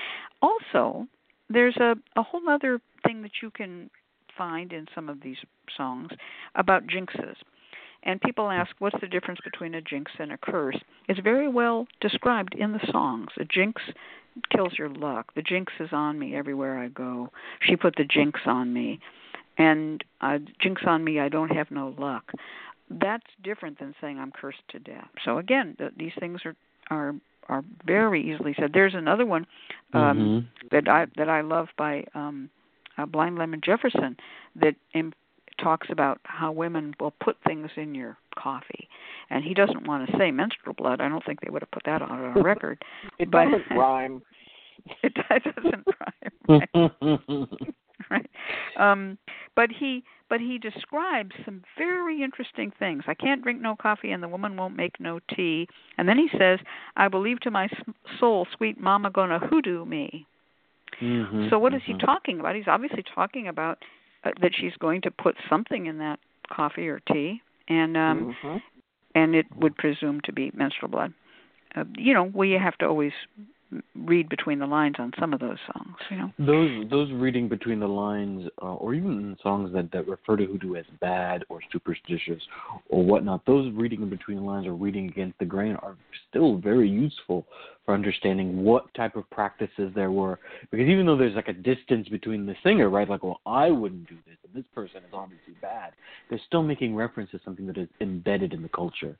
Also, there's a, a whole other thing that you can find in some of these songs about jinxes. And people ask, what's the difference between a jinx and a curse? It's very well described in the songs. A jinx kills your luck. The jinx is on me everywhere I go. She put the jinx on me. And uh, jinx on me, I don't have no luck. That's different than saying I'm cursed to death. So again, th- these things are, are are very easily said. There's another one um, mm-hmm. that I that I love by um, uh, Blind Lemon Jefferson that in, talks about how women will put things in your coffee, and he doesn't want to say menstrual blood. I don't think they would have put that on a record. It but, doesn't rhyme. It, it doesn't rhyme. Right. right. Um, but he but he describes some very interesting things. I can't drink no coffee, and the woman won't make no tea. And then he says, I believe to my soul, sweet mama gonna hoodoo me. Mm-hmm, so what is mm-hmm. he talking about? He's obviously talking about uh, that she's going to put something in that coffee or tea, and um, mm-hmm. and it would presume to be menstrual blood. Uh, you know, we have to always read between the lines on some of those songs, you know. Those those reading between the lines, uh, or even songs that, that refer to hoodoo as bad or superstitious or whatnot, those reading in between the lines or reading against the grain are still very useful for understanding what type of practices there were. Because even though there's like a distance between the singer, right, like, well, I wouldn't do this, and this person is obviously bad, they're still making reference to something that is embedded in the culture.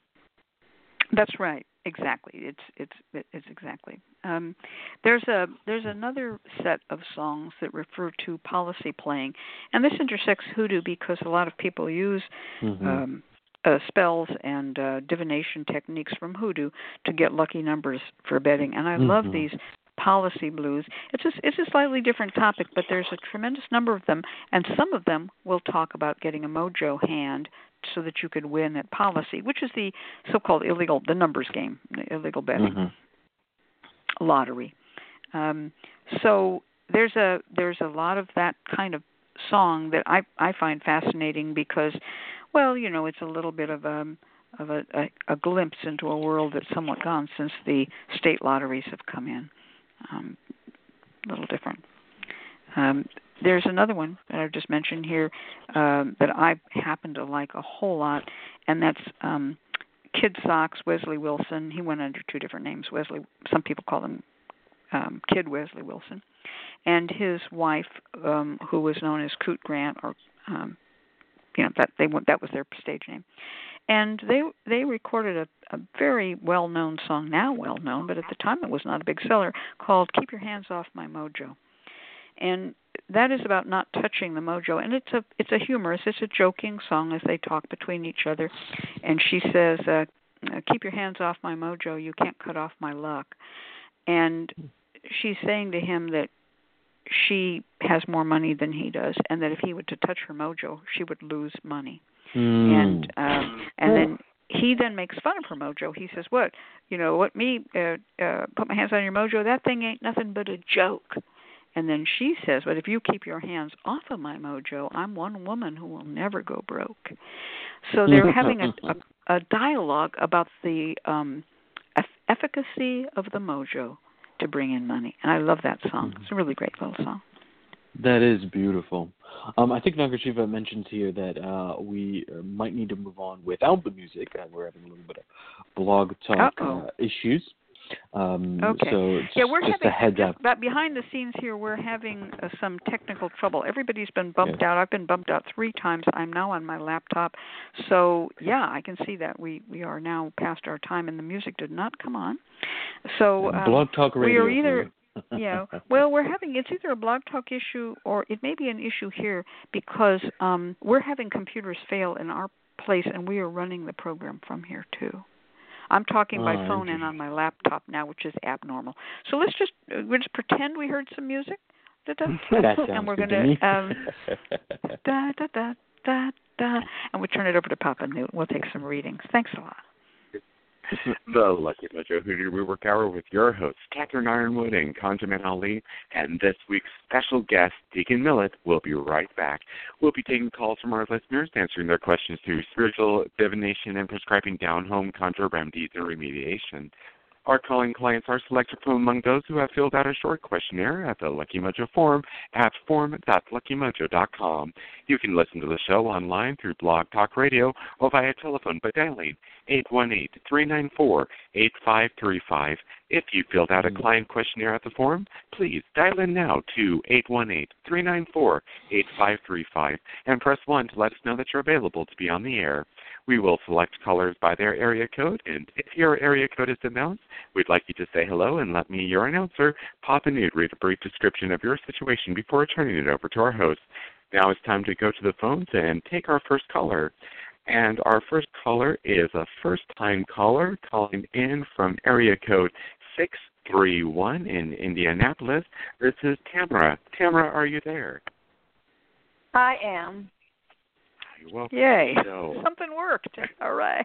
That's right. Exactly. It's it's it's exactly. Um, there's a there's another set of songs that refer to policy playing, and this intersects hoodoo because a lot of people use mm-hmm. um, uh, spells and uh, divination techniques from hoodoo to get lucky numbers for betting. And I mm-hmm. love these policy blues. It's a, it's a slightly different topic, but there's a tremendous number of them, and some of them will talk about getting a mojo hand so that you could win at policy, which is the so-called illegal, the numbers game, the illegal betting, mm-hmm. lottery. Um, so there's a there's a lot of that kind of song that I I find fascinating because, well, you know, it's a little bit of a of a, a, a glimpse into a world that's somewhat gone since the state lotteries have come in. Um, a little different. Um, There's another one that I've just mentioned here um, that I happen to like a whole lot, and that's um, Kid Sox, Wesley Wilson. He went under two different names. Wesley, some people call him um, Kid Wesley Wilson, and his wife, um, who was known as Coot Grant, or um, you know that they that was their stage name. And they they recorded a, a very well-known song, now well-known, but at the time it was not a big seller, called "Keep Your Hands Off My Mojo." And that is about not touching the mojo, and it's a it's a humorous, it's a joking song as they talk between each other. And she says, uh, "Keep your hands off my mojo. You can't cut off my luck." And she's saying to him that she has more money than he does, and that if he were to touch her mojo, she would lose money. Mm. And um, and then he then makes fun of her mojo. He says, "What? You know, what me uh, uh, put my hands on your mojo? That thing ain't nothing but a joke." And then she says, "But if you keep your hands off of my mojo, I'm one woman who will never go broke." So they're having a, a, a dialogue about the um, efficacy of the mojo to bring in money. And I love that song. Mm-hmm. It's a really great little song. That is beautiful. Um, I think Nagashiva mentioned here that uh, we might need to move on without the music. Uh, we're having a little bit of blog talk uh, issues. Um, okay. So yeah, we're just having, a heads just, up. but behind the scenes here, we're having uh, some technical trouble. Everybody's been bumped yes. out. I've been bumped out three times. I'm now on my laptop. So, yeah, I can see that we, we are now past our time, and the music did not come on. So um, blog talk radio. We are either... yeah, well, we're having, it's either a blog talk issue or it may be an issue here because um, we're having computers fail in our place and we are running the program from here too. I'm talking by oh, phone and on my laptop now, which is abnormal. So let's just, we'll just pretend we heard some music. Da-da. That sounds and we're good gonna, to me. um, da, da, da, da, da, and we'll turn it over to Papa Newt. We'll take some readings. Thanks a lot. The Lucky Mojo Hoodoo Rework Hour with your hosts, Catherine Ironwood and Conjaman Ali, and this week's special guest, Deacon Millet. We'll be right back. We'll be taking calls from our listeners, answering their questions through spiritual divination and prescribing down-home conjure remedies and remediation. Our calling clients are selected from among those who have filled out a short questionnaire at the Lucky Mojo forum at forum dot lucky mojo dot com. You can listen to the show online through Blog Talk Radio or via telephone by dialing eight one eight, three nine four, eight five three five. If you filled out a client questionnaire at the forum, please dial in now to eight one eight, three nine four, eight five three five and press one to let us know that you're available to be on the air. We will select callers by their area code, and if your area code is announced, we'd like you to say hello and let me, your announcer, Papa Newt, read a brief description of your situation before turning it over to our host. Now it's time to go to the phones and take our first caller. And our first caller is a first-time caller calling in from area code six three one in Indianapolis. This is Tamara. Tamara, are you there? I am. You're welcome. Yay. So, something worked. All right.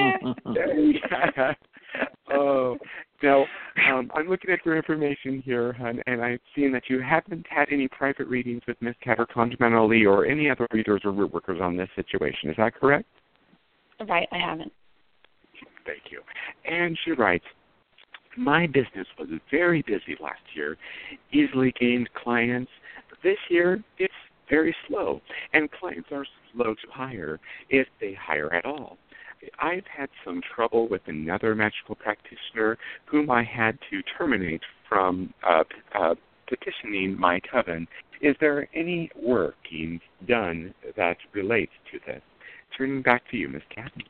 Yeah. oh, now, um, I'm looking at your information here, hon, and I've seen that you haven't had any private readings with Miss Cat or Conjaman Ali or any other readers or root workers on this situation. Is that correct? Right, I haven't. Thank you. And she writes, my business was very busy last year, easily gained clients. This year, it's very slow, and clients are slow to hire, if they hire at all. I've had some trouble with another magical practitioner whom I had to terminate from uh, uh, petitioning my coven. Is there any work being done that relates to this? Turning back to you, Miss Kathy.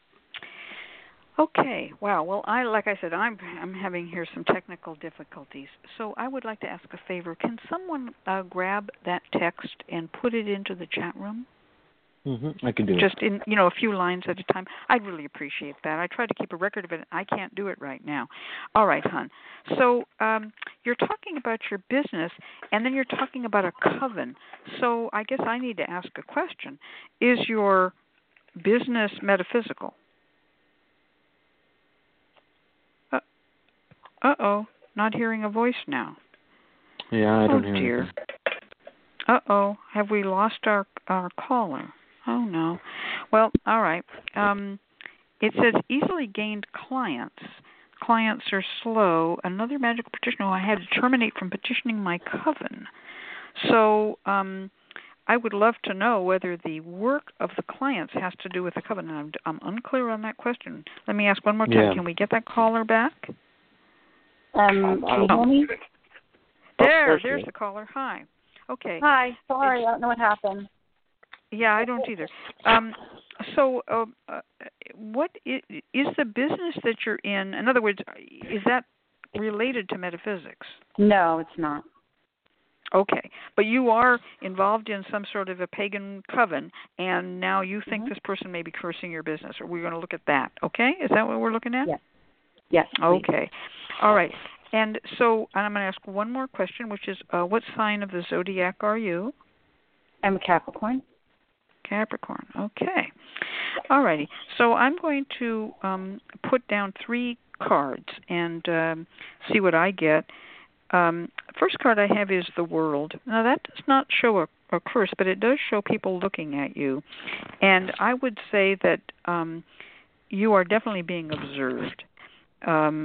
Okay. Wow. Well, I like I said, I'm I'm having here some technical difficulties. So I would like to ask a favor. Can someone uh, grab that text and put it into the chat room? Mm-hmm. I can do Just it. in, you know, a few lines at a time. I'd really appreciate that. I try to keep a record of it. I can't do it right now. All right, hon. So um, you're talking about your business, and then you're talking about a coven. So I guess I need to ask a question. Is your business metaphysical? Uh, uh-oh. Not hearing a voice now. Yeah, I don't oh, hear dear. anything. Uh-oh. Have we lost our, our caller? Oh, no. Well, all right. Um, it says easily gained clients. Clients are slow. Another magical petitioner who I had to terminate from petitioning my coven. So um, I would love to know whether the work of the clients has to do with the coven. I'm, I'm unclear on that question. Let me ask one more time. Yeah. Can we get that caller back? Um, can you hear me? There, there's the caller. Hi. Okay. Hi. Sorry, I don't know what happened. Yeah, I don't either. Um, so, uh, uh, what is, is the business that you're in? In other words, is that related to metaphysics? No, it's not. Okay, but you are involved in some sort of a pagan coven, and now you think mm-hmm. this person may be cursing your business, or we're going to look at that. Okay, is that what we're looking at? Yes. Yes. Please. Okay. All right. And so I'm going to ask one more question, which is, uh, what sign of the zodiac are you? I'm a Capricorn. Capricorn. Okay. All righty. So I'm going to um, put down three cards and um, see what I get. Um, first card I have is the World. Now, that does not show a, a curse, but it does show people looking at you. And I would say that um, you are definitely being observed. Um,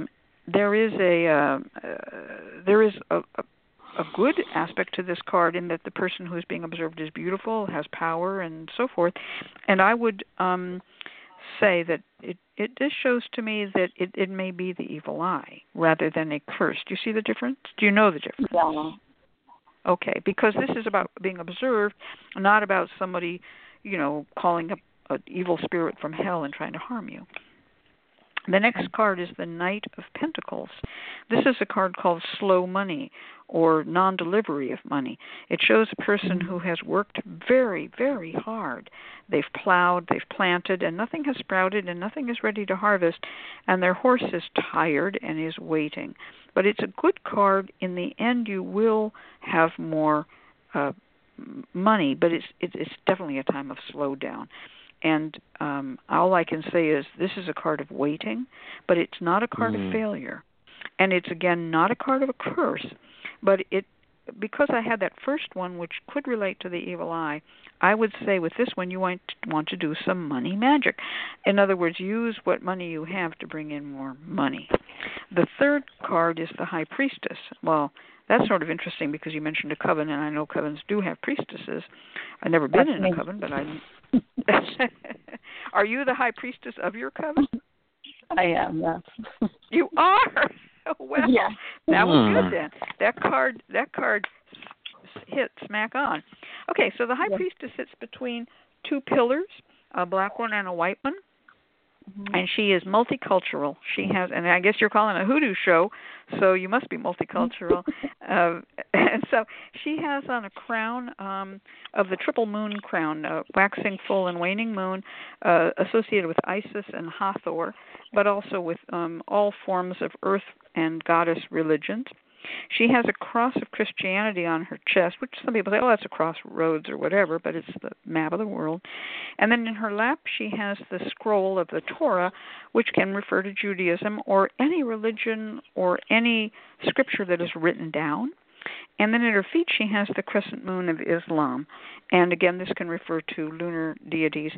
there is a uh, uh, there is a, a a good aspect to this card in that the person who is being observed is beautiful, has power, and so forth. And I would um, say that it, it this shows to me that it, it may be the evil eye rather than a curse. Do you see the difference? Do you know the difference? Yeah. Okay, because this is about being observed, not about somebody, you know, calling up an evil spirit from hell and trying to harm you. The next card is the Knight of Pentacles. This is a card called Slow Money, or non-delivery of money. It shows a person who has worked very, very hard. They've plowed, they've planted, and nothing has sprouted, and nothing is ready to harvest, and their horse is tired and is waiting. But it's a good card. In the end, you will have more uh, money, but it's, it's definitely a time of slowdown. And um, all I can say is this is a card of waiting, but it's not a card mm. of failure. And it's, again, not a card of a curse. But it, because I had that first one, which could relate to the evil eye, I would say with this one you want to, want to do some money magic. In other words, use what money you have to bring in more money. The third card is the High Priestess. Well, that's sort of interesting because you mentioned a coven, and I know covens do have priestesses. I've never been that's in me. a coven, but I... Are you the High Priestess of your coven? I am, yes. You are? Well, yeah. That was good then. That card, that card hit smack on. Okay, so the High yeah. Priestess sits between two pillars, a black one and a white one. Mm-hmm. And she is multicultural. She has, and I guess you're calling it a hoodoo show, so you must be multicultural. uh, and so she has on a crown um, of the triple moon crown, uh, waxing full and waning moon, uh, associated with Isis and Hathor, but also with um, all forms of earth and goddess religions. She has a cross of Christianity on her chest, which some people say, oh, that's a crossroads or whatever, but it's the map of the world. And then in her lap, she has the scroll of the Torah, which can refer to Judaism or any religion or any scripture that is written down. And then at her feet, she has the crescent moon of Islam. And again, this can refer to lunar deities.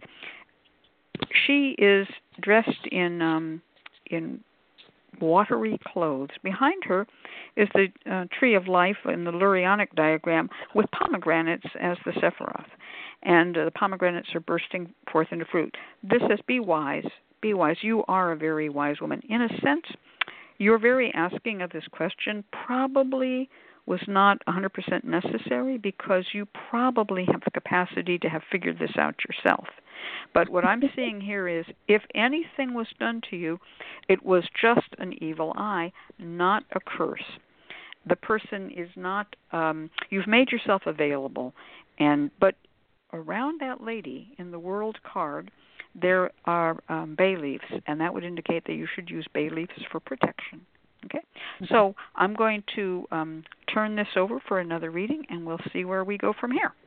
She is dressed in um, in watery clothes. Behind her is the uh, tree of life in the Lurianic diagram with pomegranates as the Sephiroth. And uh, the pomegranates are bursting forth into fruit. This says, be wise, be wise. You are a very wise woman. In a sense, your very asking of this question probably was not one hundred percent necessary because you probably have the capacity to have figured this out yourself. But what I'm seeing here is if anything was done to you, it was just an evil eye, not a curse. The person is not, um, you've made yourself available. and But around that lady in the world card, there are um, bay leaves, and that would indicate that you should use bay leaves for protection. Okay, so I'm going to um, turn this over for another reading, and we'll see where we go from here.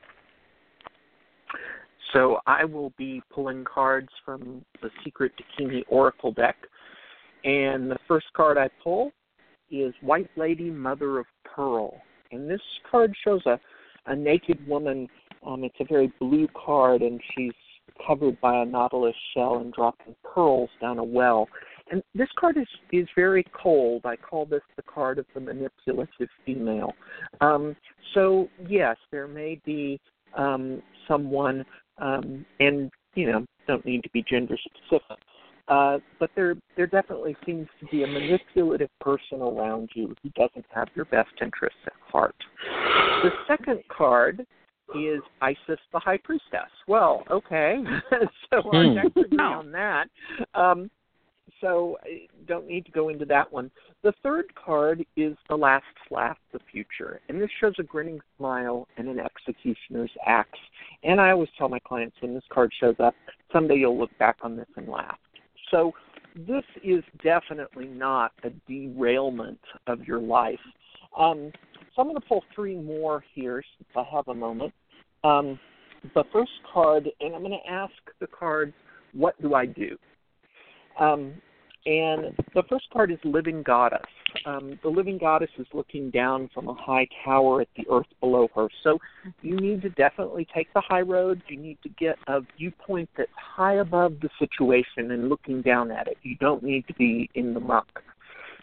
So I will be pulling cards from the Secret Dakini Oracle deck, and the first card I pull is White Lady, Mother of Pearl. And this card shows a, a naked woman. Um, it's a very blue card, and she's covered by a nautilus shell and dropping pearls down a well. And this card is, is very cold. I call this the card of the manipulative female. Um, so, yes, there may be um, someone, um, and, you know, don't need to be gender specific, uh, but there there definitely seems to be a manipulative person around you who doesn't have your best interests at heart. The second card is Isis, the High Priestess. Well, okay, so our decks agree on that. Um, So don't need to go into that one. The third card is the Last Laugh, the Future. And this shows a grinning smile and an executioner's axe. And I always tell my clients when this card shows up, someday you'll look back on this and laugh. So this is definitely not a derailment of your life. Um, so I'm going to pull three more here since I have a moment. Um, the first card, and I'm going to ask the cards, what do I do? Um, and the first card is Living Goddess. Um, the Living Goddess is looking down from a high tower at the earth below her. So you need to definitely take the high road. You need to get a viewpoint that's high above the situation and looking down at it. You don't need to be in the muck.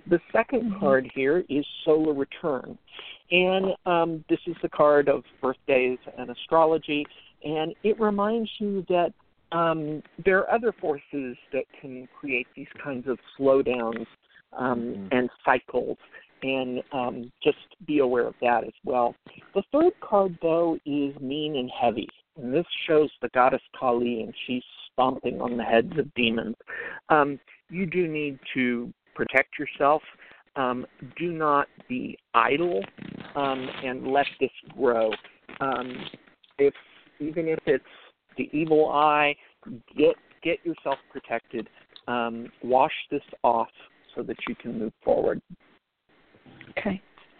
the second card here is Solar Return. And um, this is the card of birthdays and astrology. And it reminds you that um, there are other forces that can create these kinds of slowdowns um, mm-hmm. and cycles. And um, just be aware of that as well. The third card, though, is Mean and Heavy. And this shows the goddess Kali, and she's stomping on the heads of demons. Um, you do need to protect yourself. Um, do not be idle, um, and let this grow. Um, if even if it's the evil eye, get get yourself protected. Um, wash this off so that you can move forward. Okay.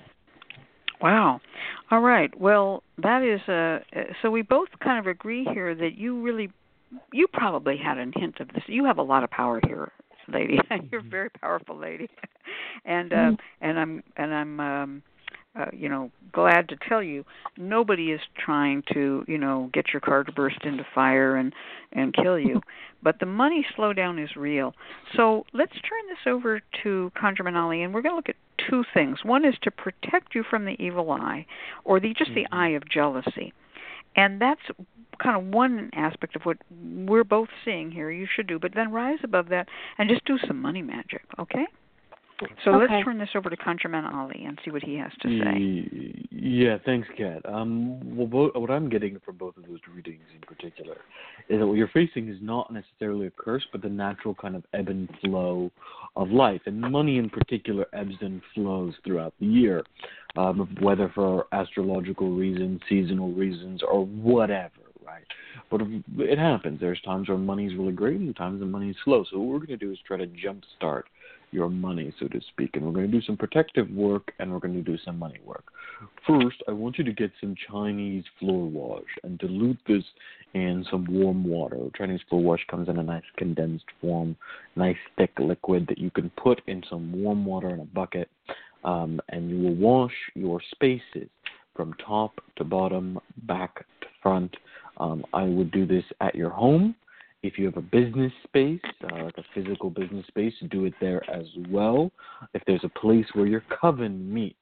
Wow. All right. Well, that is uh so we both kind of agree here that you really, you probably had a hint of this. You have a lot of power here, lady. You're a very powerful lady, and uh, mm-hmm. and I'm and I'm um, uh, you know glad to tell you nobody is trying to you know get your car to burst into fire and and kill you, but the money slowdown is real. So let's turn this over to ConjureMan Ali, and we're going to look at two things. One is to protect you from the evil eye, or the just the eye of jealousy. And that's kind of one aspect of what we're both seeing here. You should do, but then rise above that and just do some money magic, okay? So okay. let's turn this over to ConjureMan Ali and see what he has to say. Yeah, thanks, Kat. Um, well, both, what I'm getting from both of those readings in particular is that what you're facing is not necessarily a curse, but the natural kind of ebb and flow of life. And money in particular ebbs and flows throughout the year, um, whether for astrological reasons, seasonal reasons, or whatever, right? But it happens. There's times where money's really great and times when money's slow. So what we're going to do is try to jumpstart your money, so to speak. And we're going to do some protective work and we're going to do some money work. First, I want you to get some Chinese floor wash and dilute this in some warm water. Chinese floor wash comes in a nice condensed form, nice thick liquid that you can put in some warm water in a bucket, um, and you will wash your spaces from top to bottom, back to front. Um, I would do this at your home. If you have a business space, uh, like a physical business space, do it there as well. If there's a place where your coven meets,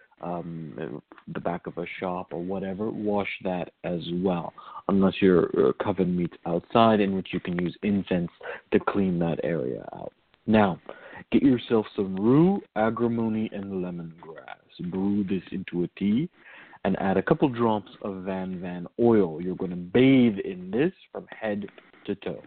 um, the back of a shop or whatever, wash that as well, unless your uh, coven meets outside, in which you can use incense to clean that area out. Now, get yourself some rue, agrimony, and lemongrass. Brew this into a tea and add a couple drops of Van Van oil. You're going to bathe in this from head to toe.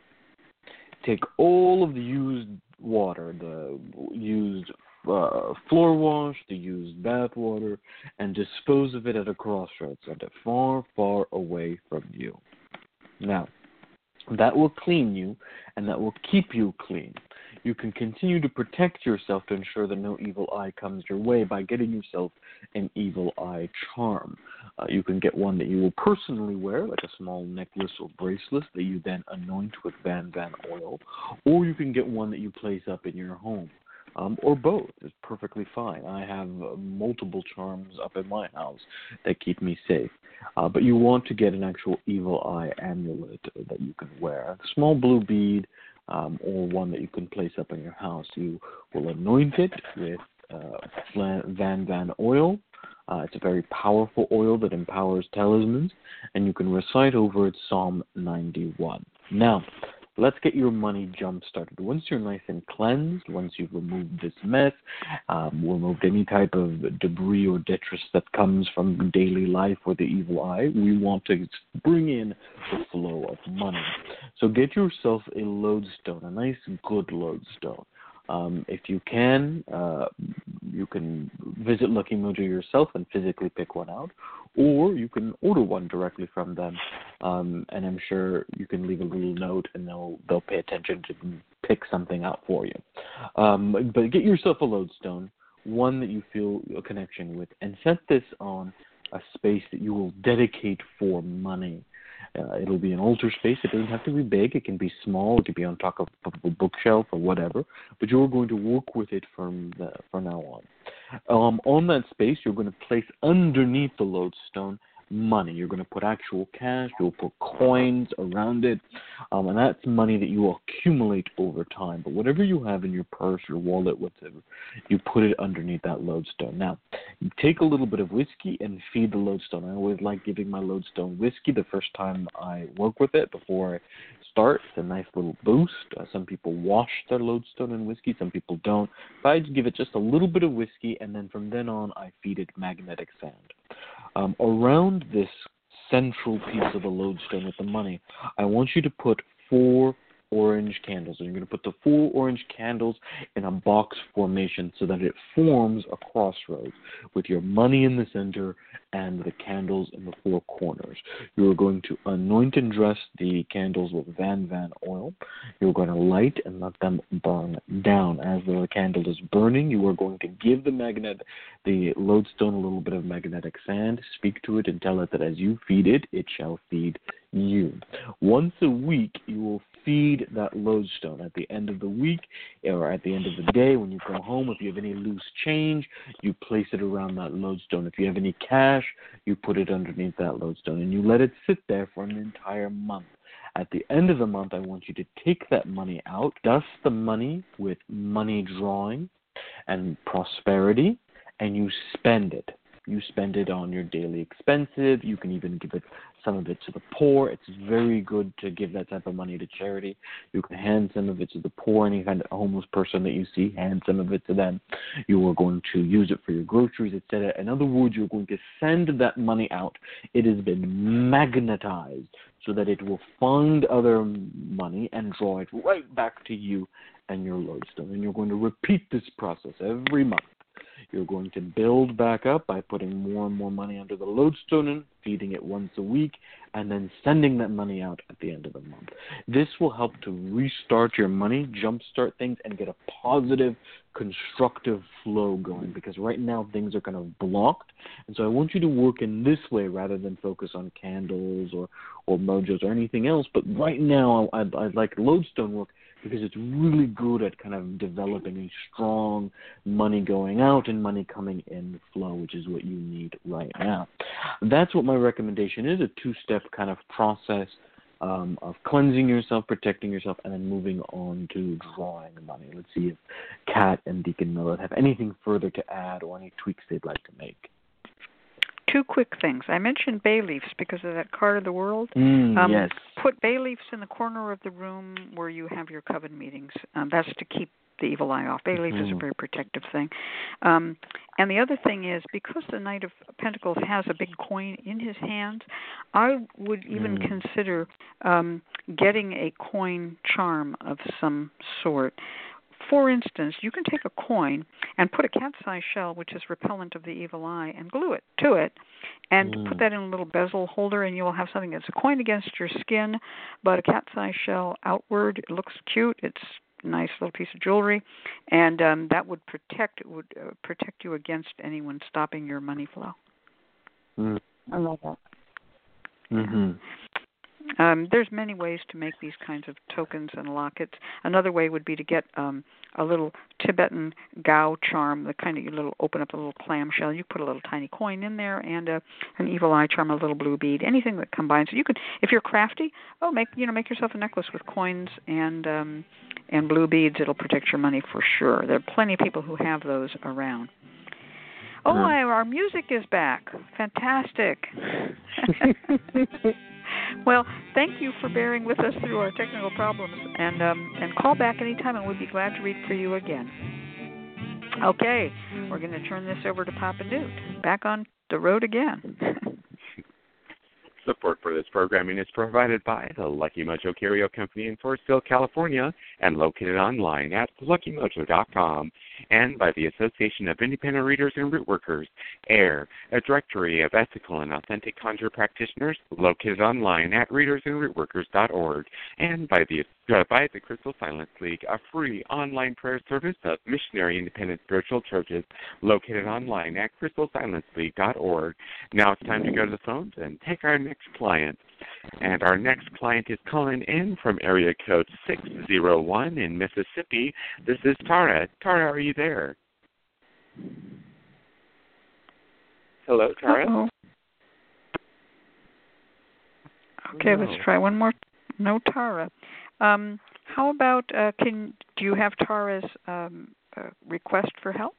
Take all of the used water, the used uh, floor wash, the used bath water, and dispose of it at a crossroads, send it far, far away from you. Now, that will clean you, and that will keep you clean. You can continue to protect yourself to ensure that no evil eye comes your way by getting yourself an evil eye charm. Uh, you can get one that you will personally wear, like a small necklace or bracelet that you then anoint with Van Van oil, or you can get one that you place up in your home. Um, or both. It's perfectly fine. I have uh, multiple charms up in my house that keep me safe. Uh, but you want to get an actual evil eye amulet that you can wear. A small blue bead, um, or one that you can place up in your house. You will anoint it with uh, Van Van oil. Uh, it's a very powerful oil that empowers talismans, and you can recite over it Psalm ninety-one. Now, let's get your money jump-started. Once you're nice and cleansed, once you've removed this mess, um, removed any type of debris or detritus that comes from daily life or the evil eye, we want to bring in the flow of money. So get yourself a lodestone, a nice good lodestone. Um, if you can, uh, you can visit Lucky Mojo yourself and physically pick one out, or you can order one directly from them, um, and I'm sure you can leave a little note and they'll they'll pay attention to pick something out for you. Um, but get yourself a lodestone, one that you feel a connection with, and set this on a space that you will dedicate for money. Uh, it'll be an altar space. It doesn't have to be big. It can be small. It can be on top of, of a bookshelf or whatever. But you're going to work with it from the, from now on. Um, on that space, you're going to place underneath the lodestone money. You're going to put actual cash. You'll put coins around it, um, and that's money that you will accumulate over time. But whatever you have in your purse, your wallet, whatever, you put it underneath that lodestone. Now, you take a little bit of whiskey and feed the lodestone. I always like giving my lodestone whiskey the first time I work with it before I start. It's a nice little boost. Uh, some people wash their lodestone in whiskey. Some people don't. But I just give it just a little bit of whiskey, and then from then on, I feed it magnetic sand. Um, around this central piece of the lodestone with the money, I want you to put four orange candles. And you're going to put the four orange candles in a box formation so that it forms a crossroads with your money in the center and the candles in the four corners. You are going to anoint and dress the candles with Van Van oil. You're going to light and let them burn down. As the candle is burning, you are going to give the magnet, the lodestone a little bit of magnetic sand, speak to it and tell it that as you feed it, it shall feed you. Once a week, you will feed that lodestone. At the end of the week or at the end of the day when you go home, if you have any loose change, you place it around that lodestone. If you have any cash, you put it underneath that lodestone, and you let it sit there for an entire month. At the end of the month, I want you to take that money out, dust the money with money drawing and prosperity, and you spend it. You spend it on your daily expenses. You can even give it some of it to the poor. It's very good to give that type of money to charity. You can hand some of it to the poor. Any kind of homeless person that you see, hand some of it to them. You are going to use it for your groceries, et cetera. In other words, you're going to send that money out. It has been magnetized so that it will find other money and draw it right back to you and your lodestone. And you're going to repeat this process every month. You're going to build back up by putting more and more money under the lodestone and feeding it once a week, and then sending that money out at the end of the month. This will help to restart your money, jumpstart things, and get a positive, constructive flow going, because right now things are kind of blocked. And so I want you to work in this way rather than focus on candles or, or mojos or anything else. But right now I'd, I'd like lodestone work because it's really good at kind of developing a strong money going out and money coming in flow, which is what you need right now. That's what my recommendation is, a two-step kind of process um, of cleansing yourself, protecting yourself, and then moving on to drawing money. Let's see if Kat and Deacon Millet have anything further to add or any tweaks they'd like to make. Two quick things. I mentioned bay leaves because of that card of the world. Mm, um, yes. Put bay leaves in the corner of the room where you have your coven meetings. Um, that's to keep the evil eye off. Bay leaf mm-hmm. is a very protective thing. Um, and the other thing is, because the Knight of Pentacles has a big coin in his hand, I would even mm. consider um, getting a coin charm of some sort. For instance, you can take a coin and put a cat's-eye shell, which is repellent of the evil eye, and glue it to it, and mm. put that in a little bezel holder, and you will have something that's a coin against your skin, but a cat's-eye shell outward. It looks cute. It's a nice little piece of jewelry, and um, that would protect it would uh, protect you against anyone stopping your money flow. Mm. I love that. Mm-hmm. Um, there's many ways to make these kinds of tokens and lockets. Another way would be to get um, a little Tibetan Gao charm, the kind of you little open up a little clamshell. You put a little tiny coin in there and a, an evil eye charm, a little blue bead, anything that combines. You could, if you're crafty, oh, make you know make yourself a necklace with coins and um, and blue beads. It'll protect your money for sure. There are plenty of people who have those around. Oh, mm-hmm. I, our music is back. Fantastic. Well, thank you for bearing with us through our technical problems, and um, and call back anytime, and we'd be glad to read for you again. Okay, we're going to turn this over to Papa Newt. Back on the road again. Support for this programming is provided by the Lucky Mojo Curio Company in Forestville, California, and located online at lucky mojo dot com, and by the Association of Independent Readers and Rootworkers, AIR, a directory of ethical and authentic conjure practitioners, located online at readers and rootworkers dot org, and by the uh, by the Crystal Silence League, a free online prayer service of missionary independent spiritual churches, located online at crystal silence league dot org. Now it's time to go to the phones and take our next client. And our next client is calling in from area code six zero one in Mississippi. This is Tara. Tara, are you there? Hello, Tara. Uh-oh. Okay, No. let's try one more. No Tara. Um, how about, uh, can do you have Tara's um, uh, request for help?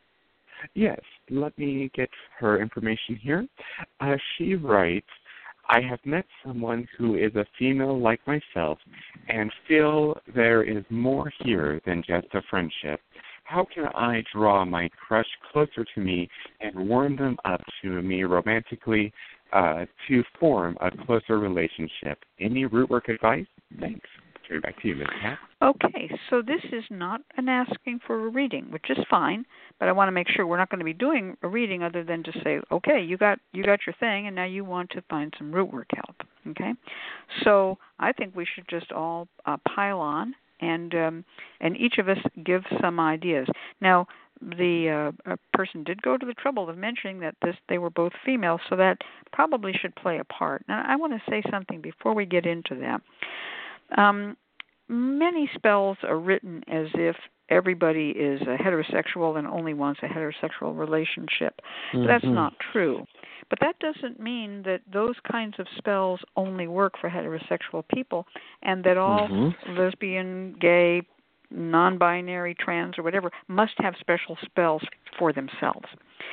Yes, let me get her information here. Uh, she writes, I have met someone who is a female like myself and feel there is more here than just a friendship. How can I draw my crush closer to me and warm them up to me romantically uh, to form a closer relationship? Any root work advice? Thanks. Turn it back to you, Miz Cat. Okay, so this is not an asking for a reading, which is fine, but I want to make sure we're not going to be doing a reading other than to say, okay, you got you got your thing, and now you want to find some root work help. Okay, so I think we should just all uh, pile on, and um, and each of us give some ideas. Now, the uh, person did go to the trouble of mentioning that this they were both female, so that probably should play a part. Now, I want to say something before we get into that. Um, many spells are written as if everybody is a heterosexual and only wants a heterosexual relationship. Mm-hmm. But that's not true. But that doesn't mean that those kinds of spells only work for heterosexual people and that all mm-hmm. lesbian, gay, non-binary, trans, or whatever must have special spells for themselves.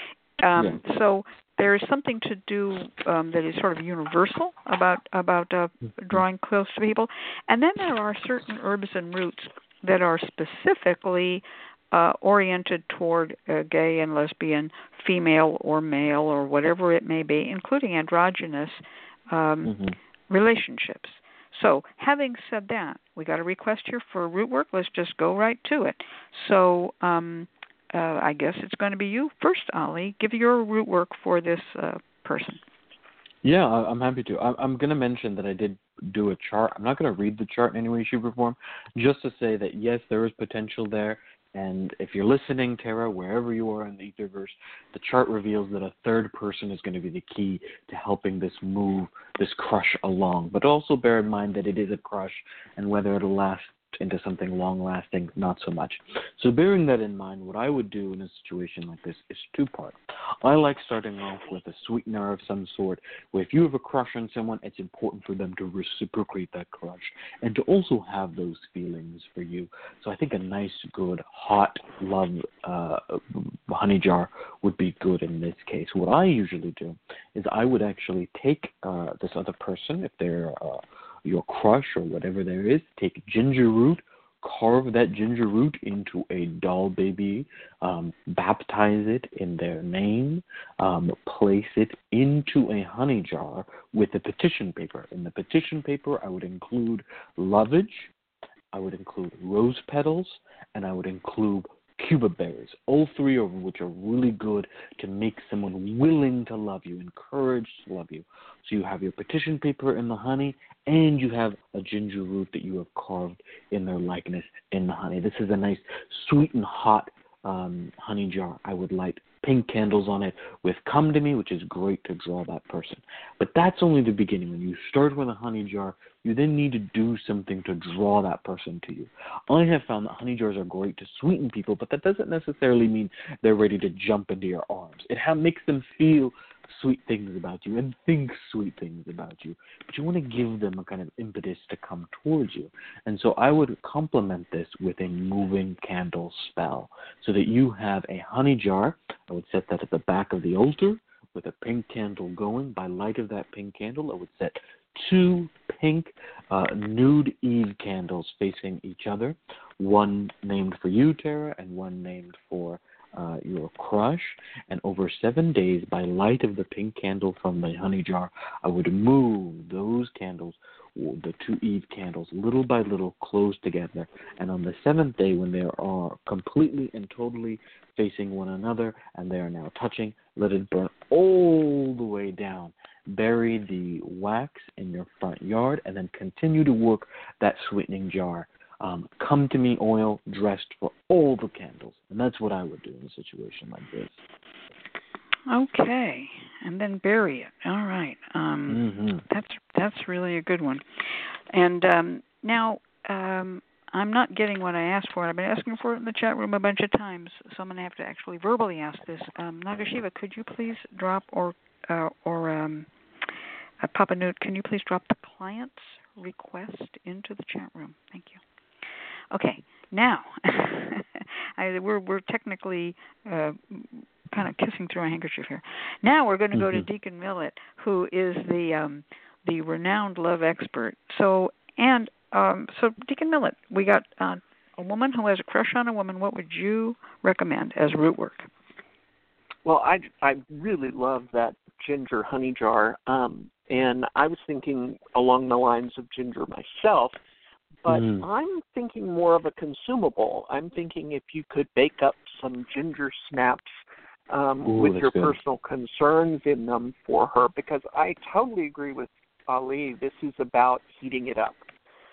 Um, yeah. So there is something to do um, that is sort of universal about about uh, drawing close to people, and then there are certain herbs and roots that are specifically uh, oriented toward uh, gay and lesbian, female or male or whatever it may be, including androgynous um, mm-hmm. relationships. So, having said that, we got a request here for root work. Let's just go right to it. So. Um, Uh, I guess it's going to be you first, Ali. Give your root work for this uh, person. Yeah, I'm happy to. I'm going to mention that I did do a chart. I'm not going to read the chart in any way, shape, or form, just to say that, yes, there is potential there. And if you're listening, Tara, wherever you are in the Etherverse, the chart reveals that a third person is going to be the key to helping this move, this crush along. But also bear in mind that it is a crush, and whether it'll last into something long-lasting, not so much. So bearing that in mind, what I would do in a situation like this is two-part. I like starting off with a sweetener of some sort, where if you have a crush on someone, it's important for them to reciprocate that crush and to also have those feelings for you. So I think a nice, good, hot love uh, honey jar would be good in this case. What I usually do is I would actually take uh, this other person, if they're uh, your crush or whatever there is, take ginger root, carve that ginger root into a doll baby, um, baptize it in their name, um, place it into a honey jar with a petition paper. In the petition paper, I would include lovage, I would include rose petals, and I would include Cuba berries, all three of which are really good to make someone willing to love you, encouraged to love you. So you have your petition paper in the honey, and you have a ginger root that you have carved in their likeness in the honey. This is a nice sweet and hot um, honey jar. I would light pink candles on it with Come to Me, which is great to draw that person. But that's only the beginning. When you start with a honey jar, you then need to do something to draw that person to you. I have found that honey jars are great to sweeten people, but that doesn't necessarily mean they're ready to jump into your arms. It ha- makes them feel sweet things about you and think sweet things about you, but you want to give them a kind of impetus to come towards you. And so I would complement this with a moving candle spell so that you have a honey jar. I would set that at the back of the altar with a pink candle going. By light of that pink candle, I would set two pink uh, nude Eve candles facing each other, one named for you, Tara, and one named for uh, your crush. And over seven days, by light of the pink candle from the honey jar, I would move those candles, the two Eve candles, little by little, close together. And on the seventh day, when they are completely and totally facing one another and they are now touching, let it burn all the way down. Bury the wax in your front yard and then continue to work that sweetening jar. Um, come to me oil dressed for all the candles. And that's what I would do in a situation like this. Okay, and then bury it. All right. Um, mm-hmm. That's that's really a good one. And um, now um, I'm not getting what I asked for. I've been asking for it in the chat room a bunch of times, so I'm going to have to actually verbally ask this. Um, Nagashiva, could you please drop or uh, or um, uh, Papa Newt, can you please drop the client's request into the chat room? Thank you. Okay, now I, we're we're technically uh, kind of kissing through a handkerchief here. Now we're going to go mm-hmm. to Deacon Millett, who is the um, the renowned love expert. So and um, so Deacon Millett, we got uh, a woman who has a crush on a woman. What would you recommend as root work? Well, I I really love that ginger honey jar, um, and I was thinking along the lines of ginger myself. But mm. I'm thinking more of a consumable. I'm thinking if you could bake up some ginger snaps um, Ooh, with your good. personal concerns in them for her, because I totally agree with Ali. This is about heating it up.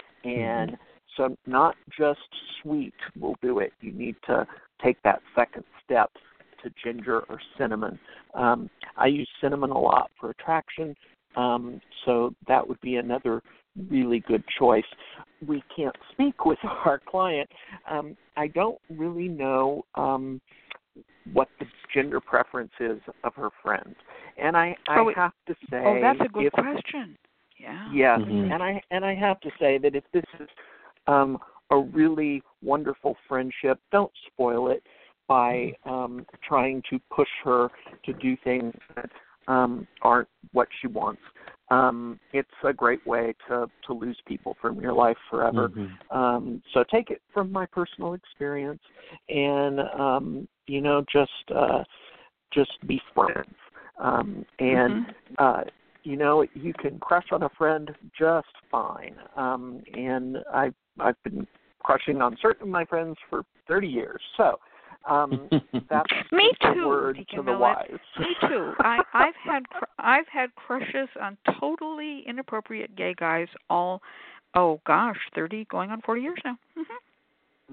And mm-hmm. so not just sweet will do it. You need to take that second step to ginger or cinnamon. Um, I use cinnamon a lot for attraction, um, so that would be another really good choice. We can't speak with our client. Um, I don't really know um, what the gender preference is of her friends, and I, I oh, have to say, oh, that's a good if, question. Yeah. Yes, mm-hmm. and I and I have to say that if this is um, a really wonderful friendship, don't spoil it by um, trying to push her to do things that um, aren't what she wants. Um, it's a great way to, to lose people from your life forever. Mm-hmm. Um, so take it from my personal experience, and um, you know, just uh, just be friends. Um, and mm-hmm. uh, you know, you can crush on a friend just fine. Um, and I I've been crushing on certain of my friends for thirty years. So. Um, that's Me just too, a word Deacon to the Millett. wise. Me too. I, I've had cr- I've had crushes on totally inappropriate gay guys. All, oh gosh, thirty going on forty years now. Mm-hmm.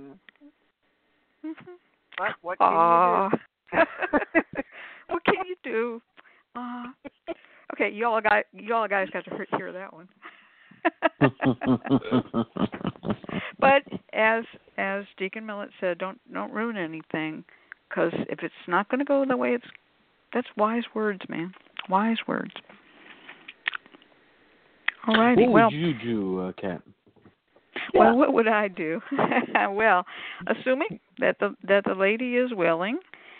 Mm-hmm. Mm-hmm. What, what can uh, you do? What can you do? Uh, okay, y'all guys, y'all guys got to hear that one. But as as Deacon Millett said, don't don't ruin anything, because if it's not going to go the way it's, that's wise words, man. Wise words. All righty. What well, would you do, uh, Kat? Well, Yeah. what would I do? Well, assuming that the that the lady is willing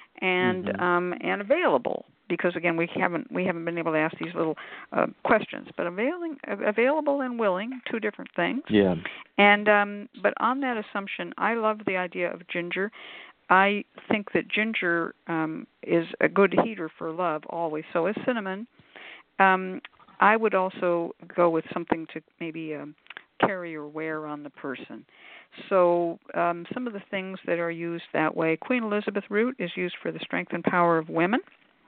and mm-hmm. um, and available. Because again, we haven't we haven't been able to ask these little uh, questions, but availing, available and willing, two different things. Yeah. And um, but on that assumption, I love the idea of ginger. I think that ginger um, is a good heater for love always. So is cinnamon. Um, I would also go with something to maybe um, carry or wear on the person. So um, some of the things that are used that way, Queen Elizabeth root is used for the strength and power of women.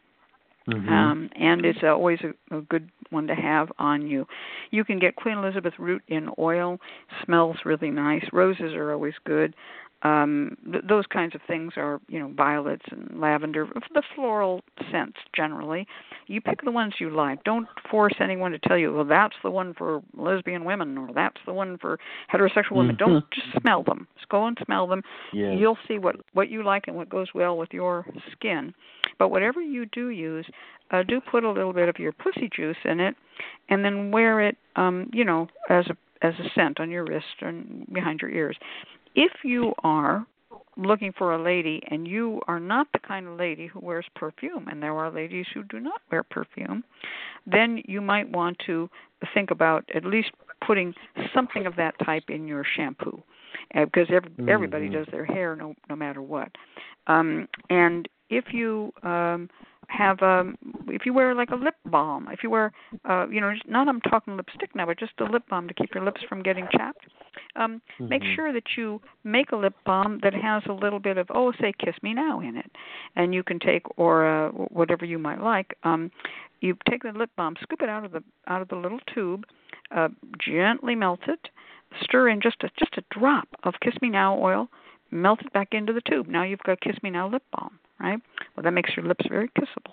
Mm-hmm. Um, and it's always a, a good one to have on you. You can get Queen Elizabeth root in oil. Smells really nice. Roses are always good. Um, th- those kinds of things are, you know, violets and lavender, the floral scents generally. You pick the ones you like. Don't force anyone to tell you, well, that's the one for lesbian women or that's the one for heterosexual women. Mm-hmm. Don't just smell them. Just go and smell them. Yes. You'll see what, what you like and what goes well with your skin. But whatever you do use, uh, do put a little bit of your pussy juice in it and then wear it, um, you know, as a as a scent on your wrist and behind your ears. If you are looking for a lady and you are not the kind of lady who wears perfume, and there are ladies who do not wear perfume, then you might want to think about at least putting something of that type in your shampoo, uh, because every, mm-hmm. everybody does their hair no, no matter what. Um, and if you um, have um if you wear like a lip balm, if you wear uh you know not I'm talking lipstick now, but just a lip balm to keep your lips from getting chapped, um mm-hmm. make sure that you make a lip balm that has a little bit of, oh, say Kiss Me Now in it, and you can take, or uh, whatever you might like, um you take the lip balm, scoop it out of the out of the little tube, uh gently melt it, stir in just a just a drop of Kiss Me Now oil, melt it back into the tube. Now you've got Kiss Me Now lip balm, right? Well, that makes your lips very kissable.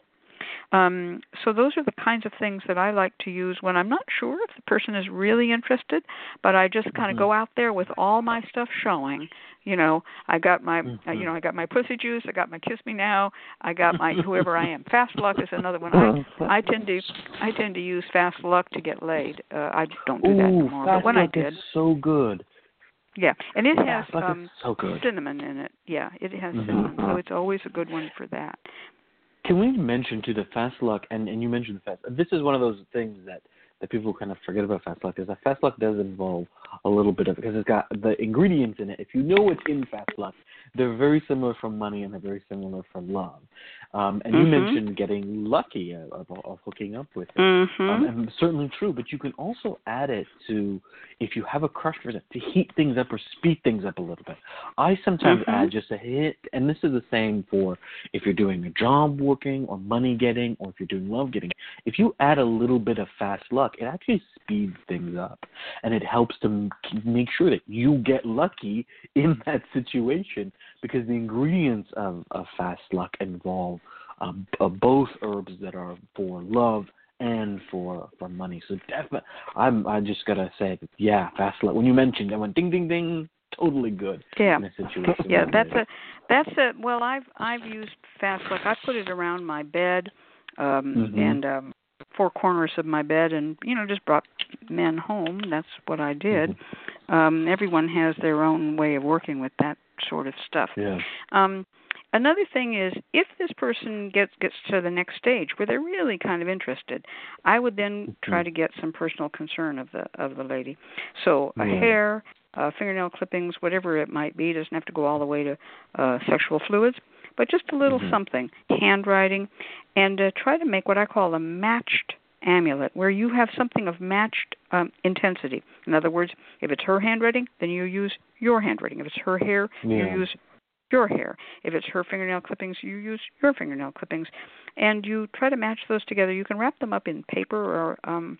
Um, so those are the kinds of things that I like to use when I'm not sure if the person is really interested, but I just kind of Mm-hmm. go out there with all my stuff showing. You know, I got my, Mm-hmm. uh, you know, I got my Pussy Juice, I got my Kiss Me Now, I got my Whoever I Am. Fast Luck is another one. I I tend to I tend to use Fast Luck to get laid. Uh, I don't do that Ooh, anymore, Fast but when Luck I did, is so good. yeah, and it has Fast Luck um, is so good. cinnamon in it. Yeah, it has Mm-hmm. cinnamon, so it's always a good one for that. Can we mention to the Fast Luck, and, and you mentioned the Fast, this is one of those things that, that people kind of forget about Fast Luck, is that Fast Luck does involve a little bit of, because it's got the ingredients in it. If you know what's in Fast Luck, they're very similar from money and they're very similar from love. Um, and you Mm-hmm. mentioned getting lucky of, of, of hooking up with it. Mm-hmm. Um, and certainly true, but you can also add it to, if you have a crush for it, to heat things up or speed things up a little bit. I sometimes Mm-hmm. add just a hit, and this is the same for if you're doing a job working or money getting, or if you're doing love getting. If you add a little bit of Fast Luck, it actually speeds things up, and it helps to m- make sure that you get lucky in that situation, because the ingredients of, of Fast Luck involve um, uh, both herbs that are for love and for for money. So definitely, I'm I just gotta say that, yeah, Fast Luck. When you mentioned, I went ding ding ding. Totally good. Yeah. In a situation. Yeah, like that's this. a that's a well I've I've used Fast Luck. I put it around my bed um Mm-hmm. and um four corners of my bed, and you know, just brought men home. That's what I did. Mm-hmm. Um everyone has their own way of working with that sort of stuff. Yeah. Um Another thing is, if this person gets gets to the next stage where they're really kind of interested, I would then Mm-hmm. try to get some personal concern of the of the lady. So a Yeah. hair, uh, fingernail clippings, whatever it might be. It doesn't have to go all the way to uh, sexual fluids, but just a little Mm-hmm. something, handwriting, and uh, try to make what I call a matched amulet, where you have something of matched um, intensity. In other words, if it's her handwriting, then you use your handwriting. If it's her hair, Yeah. you use your hair. If it's her fingernail clippings, you use your fingernail clippings, and you try to match those together. You can wrap them up in paper or um,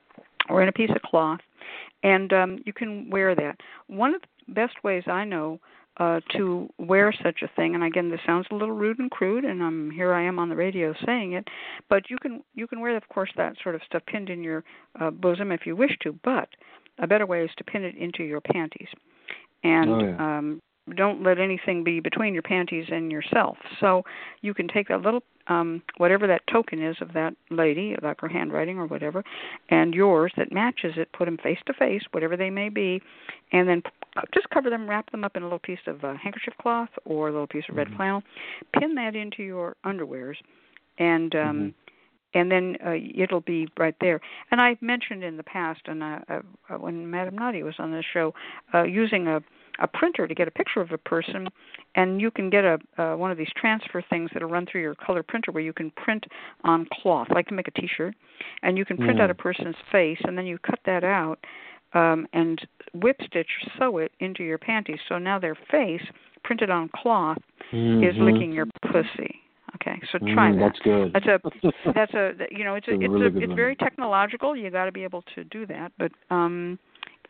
or in a piece of cloth, and um, you can wear that. One of the best ways I know uh, to wear such a thing, and again, this sounds a little rude and crude, and I'm here I am on the radio saying it, but you can you can wear, of course, that sort of stuff pinned in your uh, bosom if you wish to. But a better way is to pin it into your panties, and Oh, yeah. um, don't let anything be between your panties and yourself. So you can take that little, um, whatever that token is of that lady, like her handwriting or whatever, and yours that matches it, put them face to face, whatever they may be, and then just cover them, wrap them up in a little piece of uh, handkerchief cloth or a little piece of red Mm-hmm. flannel, pin that into your underwears, and um, Mm-hmm. and then uh, it'll be right there. And I've mentioned in the past, and uh, uh, when Madame Nadia was on this show, uh, using a a printer to get a picture of a person, and you can get a uh, one of these transfer things that'll run through your color printer where you can print on cloth, like to make a T-shirt, and you can print Yeah. out a person's face, and then you cut that out um, and whip stitch, sew it into your panties. So now their face, printed on cloth, Mm-hmm. is licking your pussy. Okay, so try Mm, that. that's good. That's a that's a you know it's a, It's a it's really a, good it's one. very technological. You got to be able to do that, but um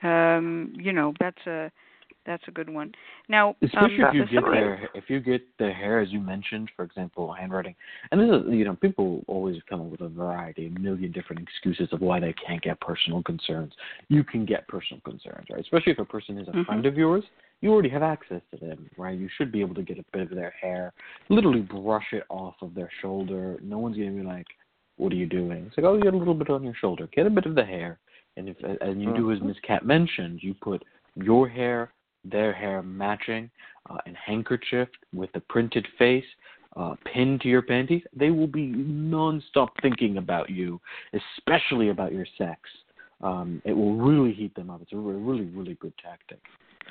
um you know that's a that's a good one. Now, especially um, if you the get somebody- their if you get their hair, as you mentioned, for example, handwriting, and this is, you know, people always come up with a variety, a million different excuses of why they can't get personal concerns. You can get personal concerns, right? Especially if a person is a Mhm. friend of yours, you already have access to them, right? You should be able to get a bit of their hair, literally brush it off of their shoulder. No one's gonna be like, "What are you doing?" It's like, "Oh, you get a little bit on your shoulder. Get a bit of the hair." And if, and you do as Miss Cat mentioned, you put your hair, their hair matching, uh, and handkerchief with the printed face uh, pinned to your panties, they will be nonstop thinking about you, especially about your sex. Um, it will really heat them up. It's a really, really, really good tactic.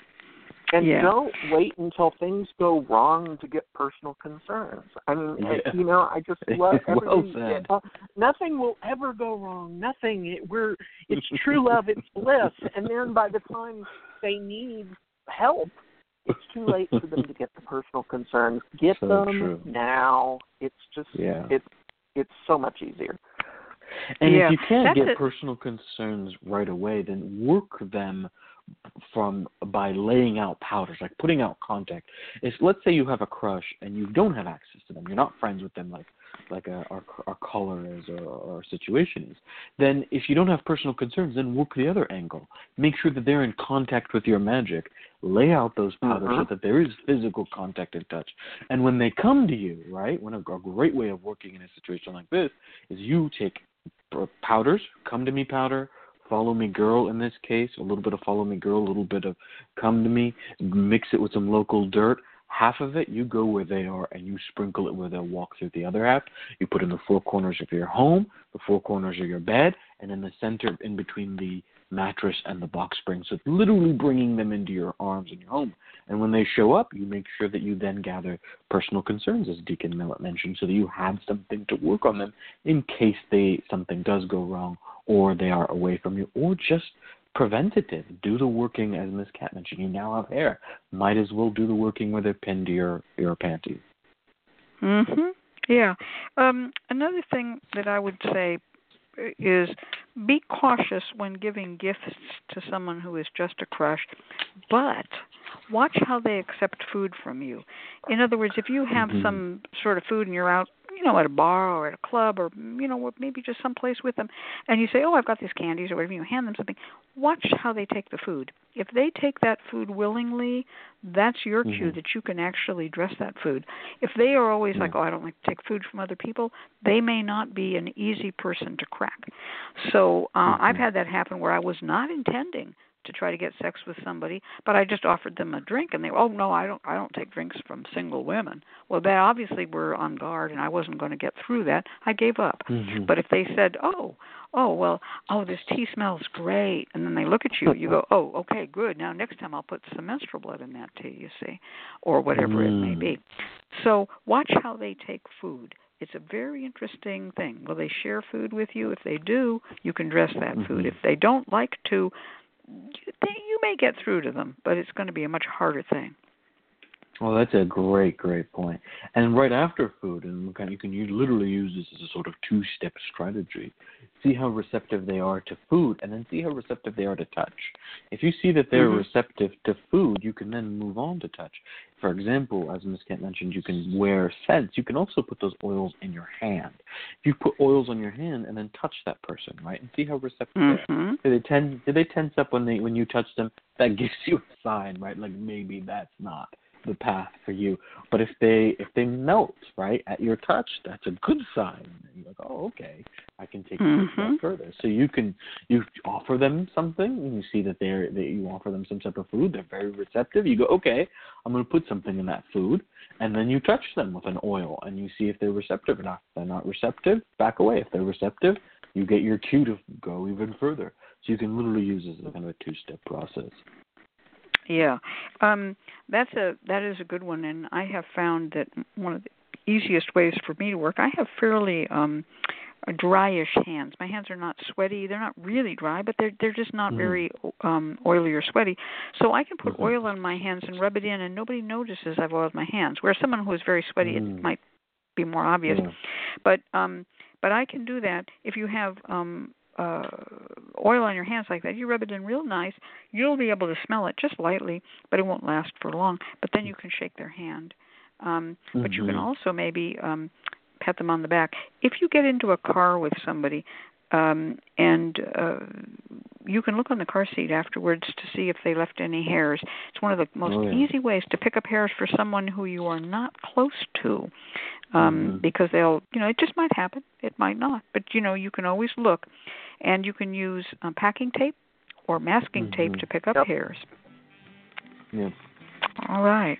And Yeah. don't wait until things go wrong to get personal concerns. I mean, Yeah. uh, you know, I just love Well everything. said. Uh, nothing will ever go wrong. Nothing. It, we're it's true love. It's bliss. And then by the time they need help, it's too late for them to get the personal concerns. Get So them true. now. It's just Yeah. it's it's so much easier. And Yeah, if you can't that's get it. personal concerns right away, then work them from by laying out powders, like putting out contact. It's, let's say you have a crush and you don't have access to them. You're not friends with them like like a, our, our color is or, or our situation is. Then if you don't have personal concerns, then work the other angle. Make sure that they're in contact with your magic. Lay out those powders uh-huh. so that there is physical contact and touch. And when they come to you, right, one of a great way of working in a situation like this is you take powders, come to me powder, follow me girl in this case, a little bit of follow me girl, a little bit of come to me, mix it with some local dirt. Half of it, you go where they are and you sprinkle it where they'll walk through. The other half, you put in the four corners of your home, the four corners of your bed, and in the center in between the mattress and the box spring. So it's literally bringing them into your arms in your home. And when they show up, you make sure that you then gather personal concerns, as Deacon Millett mentioned, so that you have something to work on them in case they something does go wrong or they are away from you, or just preventative. Do the working, as Miz Cat mentioned. You now have hair. Might as well do the working where they're pinned to your, your panties. Mm-hmm. Yeah. Um, another thing that I would say is be cautious when giving gifts to someone who is just a crush, but watch how they accept food from you. In other words, if you have mm-hmm. some sort of food and you're out, you know, at a bar or at a club or, you know, maybe just someplace with them, and you say, oh, I've got these candies or whatever, you hand them something, watch how they take the food. If they take that food willingly, that's your mm-hmm. cue that you can actually dress that food. If they are always mm-hmm. like, oh, I don't like to take food from other people, they may not be an easy person to crack. So uh, mm-hmm. I've had that happen where I was not intending to try to get sex with somebody, but I just offered them a drink, and they were, oh no, I don't, I don't take drinks from single women. Well, they obviously were on guard, and I wasn't going to get through that. I gave up. Mm-hmm. But if they said, oh, oh well, oh this tea smells great, and then they look at you, you go, oh, okay, good. Now next time I'll put some menstrual blood in that tea, you see, or whatever mm. it may be. So watch how they take food. It's a very interesting thing. Will they share food with you? If they do, you can dress that mm-hmm. food. If they don't like to, you may get through to them, but it's going to be a much harder thing. Well, that's a great, great point. And right after food, and you can use, literally use this as a sort of two-step strategy. See how receptive they are to food, and then see how receptive they are to touch. If you see that they're mm-hmm. receptive to food, you can then move on to touch. For example, as Miz Kent mentioned, you can wear scents. You can also put those oils in your hand. If you put oils on your hand and then touch that person, right, and see how receptive mm-hmm. they are. Do they, tend, do they tense up when they when you touch them? That gives you a sign, right, like maybe that's not the path for you. But if they if they melt right at your touch, that's a good sign. And you're like, oh, okay, I can take mm-hmm. it step further. So you can you offer them something, and you see that they're that you offer them some type of food. They're very receptive. You go, okay, I'm going to put something in that food, and then you touch them with an oil, and you see if they're receptive or not. If they're not receptive, back away. If they're receptive, you get your cue to go even further. So you can literally use this as kind of a two-step process. Yeah, um, that's a that is a good one, and I have found that one of the easiest ways for me to work. I have fairly um, dryish hands. My hands are not sweaty; they're not really dry, but they're they're just not mm. very um, oily or sweaty. So I can put mm-hmm. oil on my hands and rub it in, and nobody notices I've oiled my hands. Whereas someone who is very sweaty, mm. it might be more obvious. Yeah. But um, but I can do that if you have. Um, Uh, oil on your hands like that, you rub it in real nice, you'll be able to smell it just lightly, but it won't last for long. But then you can shake their hand. Um, mm-hmm. But you can also maybe um, pat them on the back. If you get into a car with somebody um, and uh, you can look on the car seat afterwards to see if they left any hairs. It's one of the most oh, yeah. easy ways to pick up hairs for someone who you are not close to. Um, mm-hmm. Because they'll, you know, it just might happen. It might not. But, you know, you can always look. And you can use um, packing tape or masking mm-hmm. tape to pick up yep. hairs. Yeah. All right.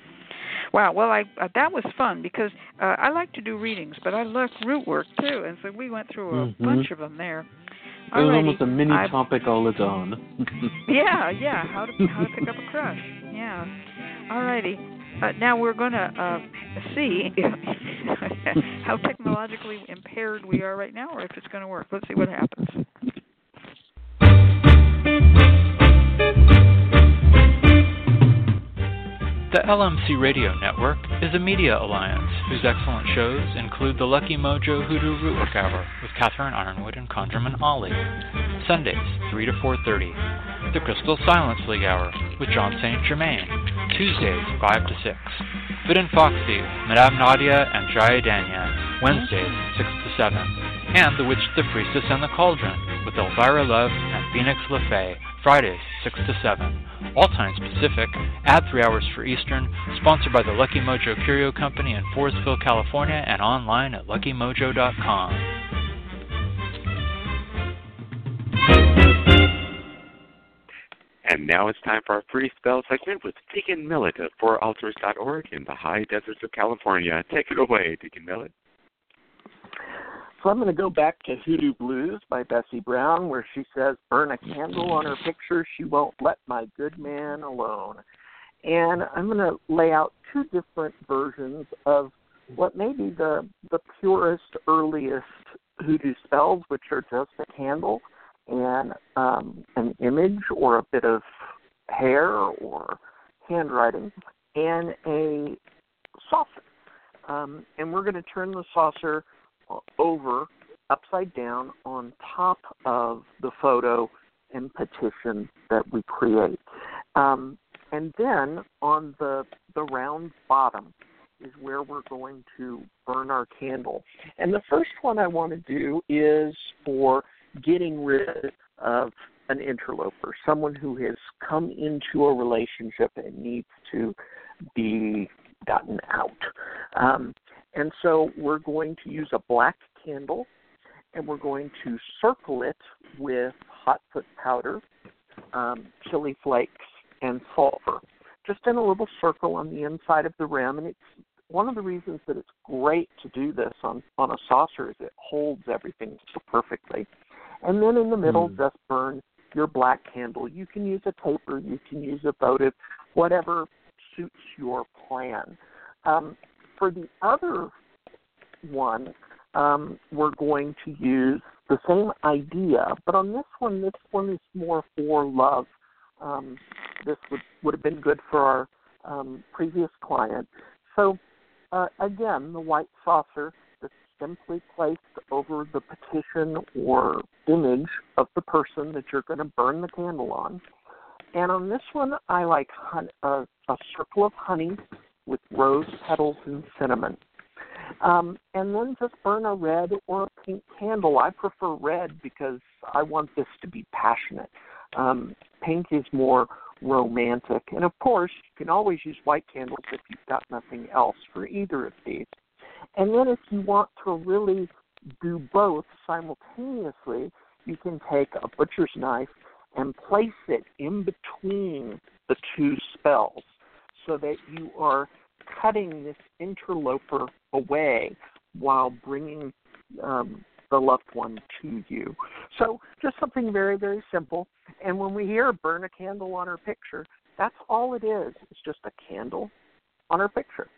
Wow. Well, I uh, that was fun because uh, I like to do readings, but I love root work, too. And so we went through a mm-hmm. bunch of them there. It was Alrighty. almost a mini I've, topic all its own. yeah, yeah. How to, how to pick up a crush. Yeah. All righty. Uh, now we're going to uh, see how technologically impaired we are right now, or if it's going to work. Let's see what happens. The L M C Radio Network is a media alliance whose excellent shows include the Lucky Mojo Hoodoo Rootwork Hour with Catherine Ironwood and Conjurman Ollie, Sundays three to four thirty, the Crystal Silence League Hour with John Saint Germain, Tuesdays five to six, Fit and Foxy, Madame Nadia and Jaya Danya, Wednesdays, six to seven, and The Witch, the Priestess, and the Cauldron with Elvira Love and Phoenix LaFay, Fridays, six to seven. All times Pacific, add three hours for Eastern, sponsored by the Lucky Mojo Curio Company in Forestville, California, and online at lucky mojo dot com. And now it's time for our free spell segment with Deacon Millet of four altars dot org in the high deserts of California. Take it away, Deacon Millet. So I'm going to go back to Hoodoo Blues by Bessie Brown, where she says, burn a candle on her picture, she won't let my good man alone. And I'm going to lay out two different versions of what may be the, the purest, earliest hoodoo spells, which are just a candle and um, an image or a bit of hair or handwriting, and a saucer. Um, and we're going to turn the saucer over, upside down, on top of the photo and petition that we create. Um, and then on the, the round bottom is where we're going to burn our candle. And the first one I want to do is for getting rid of an interloper, someone who has come into a relationship and needs to be gotten out. Um, and so we're going to use a black candle, and we're going to circle it with hot foot powder, um, chili flakes, and sulfur, just in a little circle on the inside of the rim. And it's one of the reasons that it's great to do this on, on a saucer is it holds everything so perfectly. And then in the middle, mm. just burn your black candle. You can use a taper, you can use a votive, whatever suits your plan. Um, for the other one, um, we're going to use the same idea, but on this one, this one is more for love. Um, this would, would have been good for our um, previous client. So, uh, again, the white saucer that's simply placed over the petition or image of the person that you're going to burn the candle on. And on this one, I like hun- uh, a circle of honey with rose petals and cinnamon. Um, and then just burn a red or a pink candle. I prefer red because I want this to be passionate. Um, pink is more romantic. And, of course, you can always use white candles if you've got nothing else for either of these. And then if you want to really do both simultaneously, you can take a butcher's knife and place it in between the two spells so that you are cutting this interloper away while bringing um, the loved one to you. So just something very, very simple. And when we hear burn a candle on her picture, that's all it is. It's just a candle on her picture.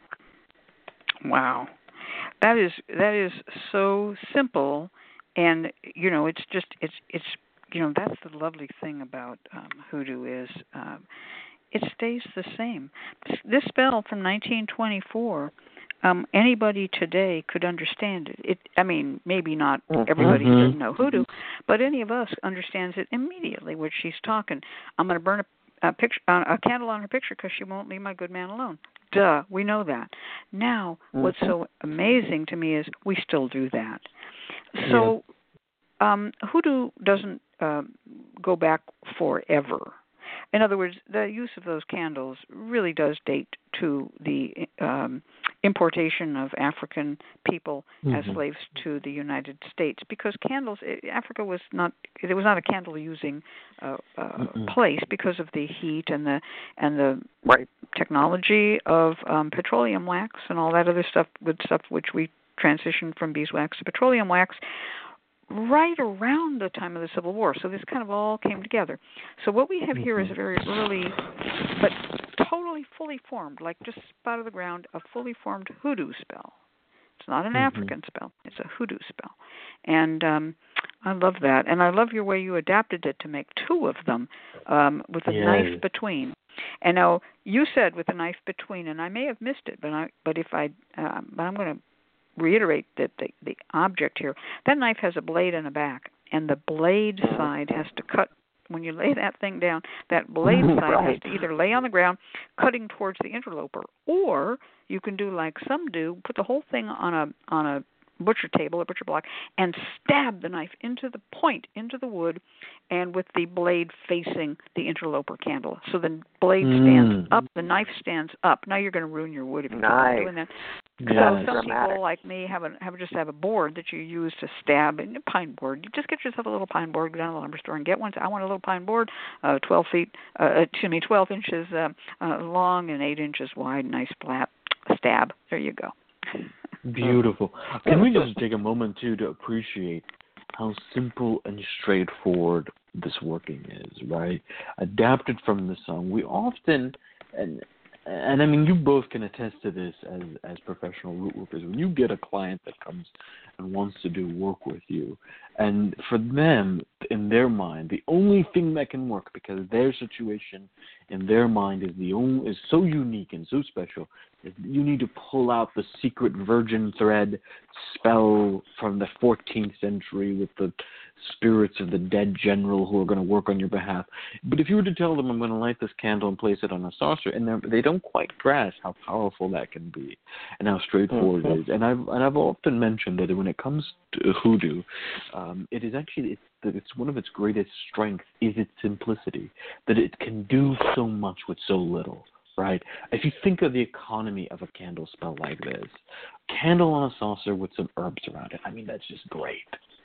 Wow. That is that is so simple, and you know it's just it's it's you know that's the lovely thing about um, hoodoo is um, it stays the same. This spell from nineteen twenty-four, um, anybody today could understand it. It I mean maybe not everybody mm-hmm. doesn't know hoodoo, but any of us understands it immediately when she's talking. I'm going to burn a, a picture a candle on her picture because she won't leave my good man alone. Duh, we know that. Now, mm-hmm. what's so amazing to me is we still do that. So, yeah. um, hoodoo doesn't uh, go back forever. In other words, the use of those candles really does date to the um, importation of African people mm-hmm. as slaves to the United States, because candles, Africa was not, it was not a candle-using uh, uh, place because of the heat and the and the right. technology of um, petroleum wax and all that other stuff, good stuff which we transitioned from beeswax to petroleum wax right around the time of the Civil War. So this kind of all came together. So what we have here is a very early, but totally fully formed, like just out of the ground, a fully formed hoodoo spell. It's not an mm-hmm. African spell. It's a hoodoo spell. And um, I love that. And I love your way you adapted it to make two of them um, with a yes. knife between. And now you said with a knife between, and I may have missed it, but I, but if I, um, but I'm going to reiterate that the, the object here, that knife has a blade and a back, and the blade side has to cut. When you lay that thing down, that blade side right. has to either lay on the ground, cutting towards the interloper, or you can do like some do, put the whole thing on a on a butcher table, a butcher block, and stab the knife into the point, into the wood, and with the blade facing the interloper candle. So the blade Mm. stands up, the knife stands up. Now you're going to ruin your wood if you Nice. keep doing that. Yes. So some Dramatic. people like me have a have just have a board that you use to stab, and a pine board. You just get yourself a little pine board, go down to the lumber store and get one. I want a little pine board, uh, twelve feet, uh, excuse me, twelve inches uh, uh, long and eight inches wide. Nice flat stab. There you go. Beautiful. Can we just take a moment, too, to appreciate how simple and straightforward this working is, right? Adapted from the song. We often, and and I mean, you both can attest to this as, as professional root workers. When you get a client that comes and wants to do work with you, and for them, in their mind, the only thing that can work, because their situation in their mind is the only is so unique and so special, is you need to pull out the secret virgin thread spell from the fourteenth century with the spirits of the dead general who are going to work on your behalf. But if you were to tell them, I'm going to light this candle and place it on a saucer, and they don't quite grasp how powerful that can be and how straightforward it is. And I've and I've often mentioned that when it comes to hoodoo, um, it is actually it's that it's one of its greatest strengths is its simplicity, that it can do so much with so little. Right? If you think of the economy of a candle spell like this, candle on a saucer with some herbs around it, I mean, that's just great.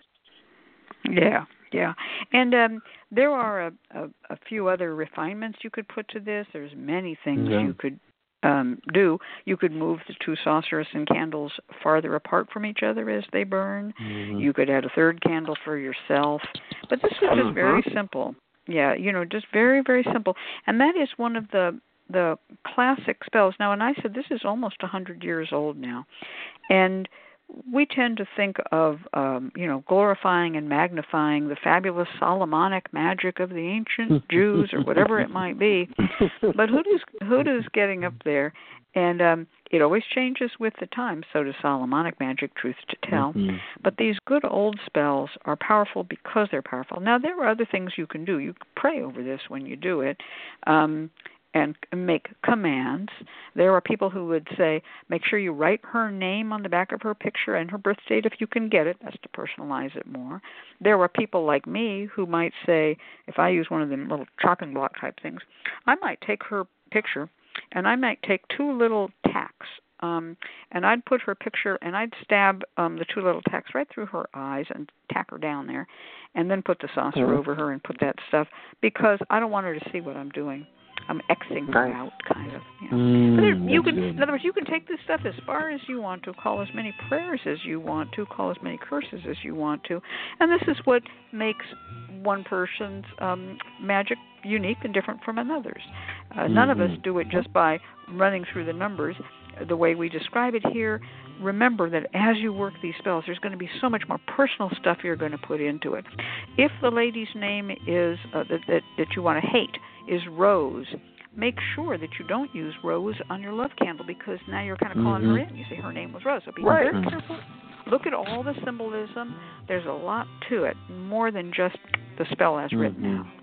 Yeah, yeah. And um, there are a, a, a few other refinements you could put to this. There's many things Yeah. you could um, do. You could move the two saucers and candles farther apart from each other as they burn. Mm-hmm. You could add a third candle for yourself. But this was just very simple. Yeah, you know, just very, very simple. And that is one of the the classic spells. Now, and I said this is almost one hundred years old now. And we tend to think of, um, you know, glorifying and magnifying the fabulous Solomonic magic of the ancient Jews or whatever it might be. But hoodoo's, hoodoo's getting up there, and um, it always changes with the time. So does Solomonic magic, truth to tell. Mm-hmm. But these good old spells are powerful because they're powerful. Now, there are other things you can do. You can pray over this when you do it. Um and make commands. There are people who would say, make sure you write her name on the back of her picture and her birth date if you can get it. That's to personalize it more. There are people like me who might say, if I use one of them little chopping block type things, I might take her picture and I might take two little tacks, um, and I'd put her picture and I'd stab um, the two little tacks right through her eyes and tack her down there, and then put the saucer mm-hmm. over her and put that stuff, because I don't want her to see what I'm doing. I'm Xing her out, kind of. You know. Mm, but there, you can, good. in other words, you can take this stuff as far as you want to, call as many prayers as you want to, call as many curses as you want to, and this is what makes one person's um, magic unique and different from another's. Uh, mm-hmm. None of us do it just by running through the numbers the way we describe it here. Remember that as you work these spells, there's going to be so much more personal stuff you're going to put into it. If the lady's name is uh, that, that that you want to hate is Rose, make sure that you don't use Rose on your love candle, because now you're kind of calling mm-hmm. her in. You say her name was Rose. So be right. very careful. Look at all the symbolism. There's a lot to it, more than just the spell as written mm-hmm. out.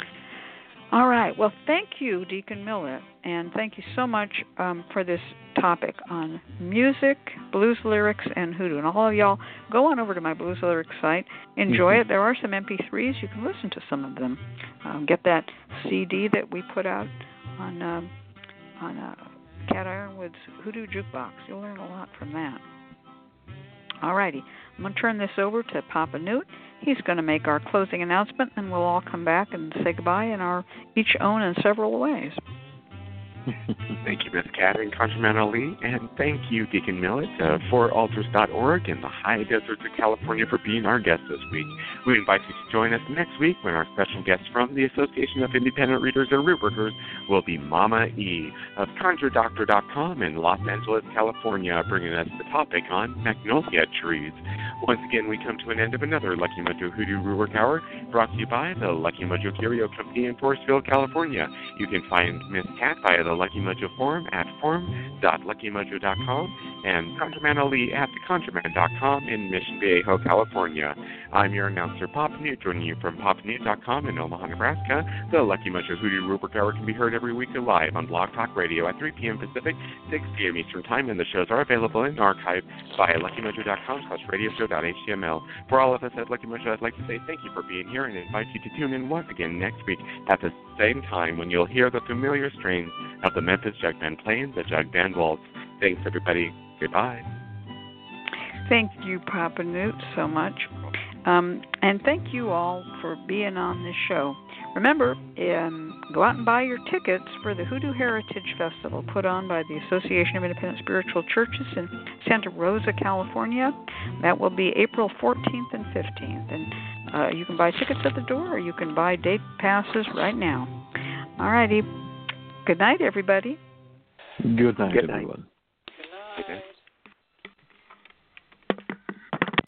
All right. Well, thank you, Deacon Millett, and thank you so much um, for this topic on music, blues lyrics, and hoodoo. And all of y'all, go on over to my blues lyrics site. Enjoy mm-hmm. it. There are some M P threes. You can listen to some of them. Um, get that C D that we put out on um, on uh, Cat Ironwood's Hoodoo Jukebox. You'll learn a lot from that. All righty. I'm going to turn this over to Papa Newt. He's going to make our closing announcement, and we'll all come back and say goodbye in our each own and several ways. Thank you, Miz Kat and ConjureMan Ali, and thank you, Deacon Millett, uh, for altars dot org in the high deserts of California for being our guest this week. We invite you to join us next week when our special guest from the Association of Independent Readers and Root Workers will be Mama E of Conjure Doctor dot com in Los Angeles, California, bringing us the topic on magnolia trees. Once again, we come to an end of another Lucky Mojo Hoodoo Root Work Hour, brought to you by the Lucky Mojo Curio Company in Forestville, California. You can find Miss Kat via the Lucky Mojo forum at forum dot lucky mojo dot com, and ConjureMan Ali at the conjureman dot com in Mission Viejo, California. I'm your announcer, Papa Newt, joining you from papa newt dot com in Omaha, Nebraska. The Lucky Mojo Hoodoo Rubric Hour can be heard every week live on Blog Talk Radio at three p.m. Pacific, six p.m. Eastern Time, and the shows are available in archive via lucky mojo dot com slash radio show dot h t m l. For all of us at Lucky Mojo, I'd like to say thank you for being here and invite you to tune in once again next week at the same time when you'll hear the familiar strains of the Memphis Jug Band playing the Jug Band Waltz. Thanks, everybody. Goodbye. Thank you, Papa Newt, so much. Um, and thank you all for being on this show. Remember, um, go out and buy your tickets for the Hoodoo Heritage Festival put on by the Association of Independent Spiritual Churches in Santa Rosa, California. That will be April fourteenth and fifteenth. And uh, you can buy tickets at the door or you can buy day passes right now. All righty. Good night, everybody. Good night, Good night. everyone. Good night.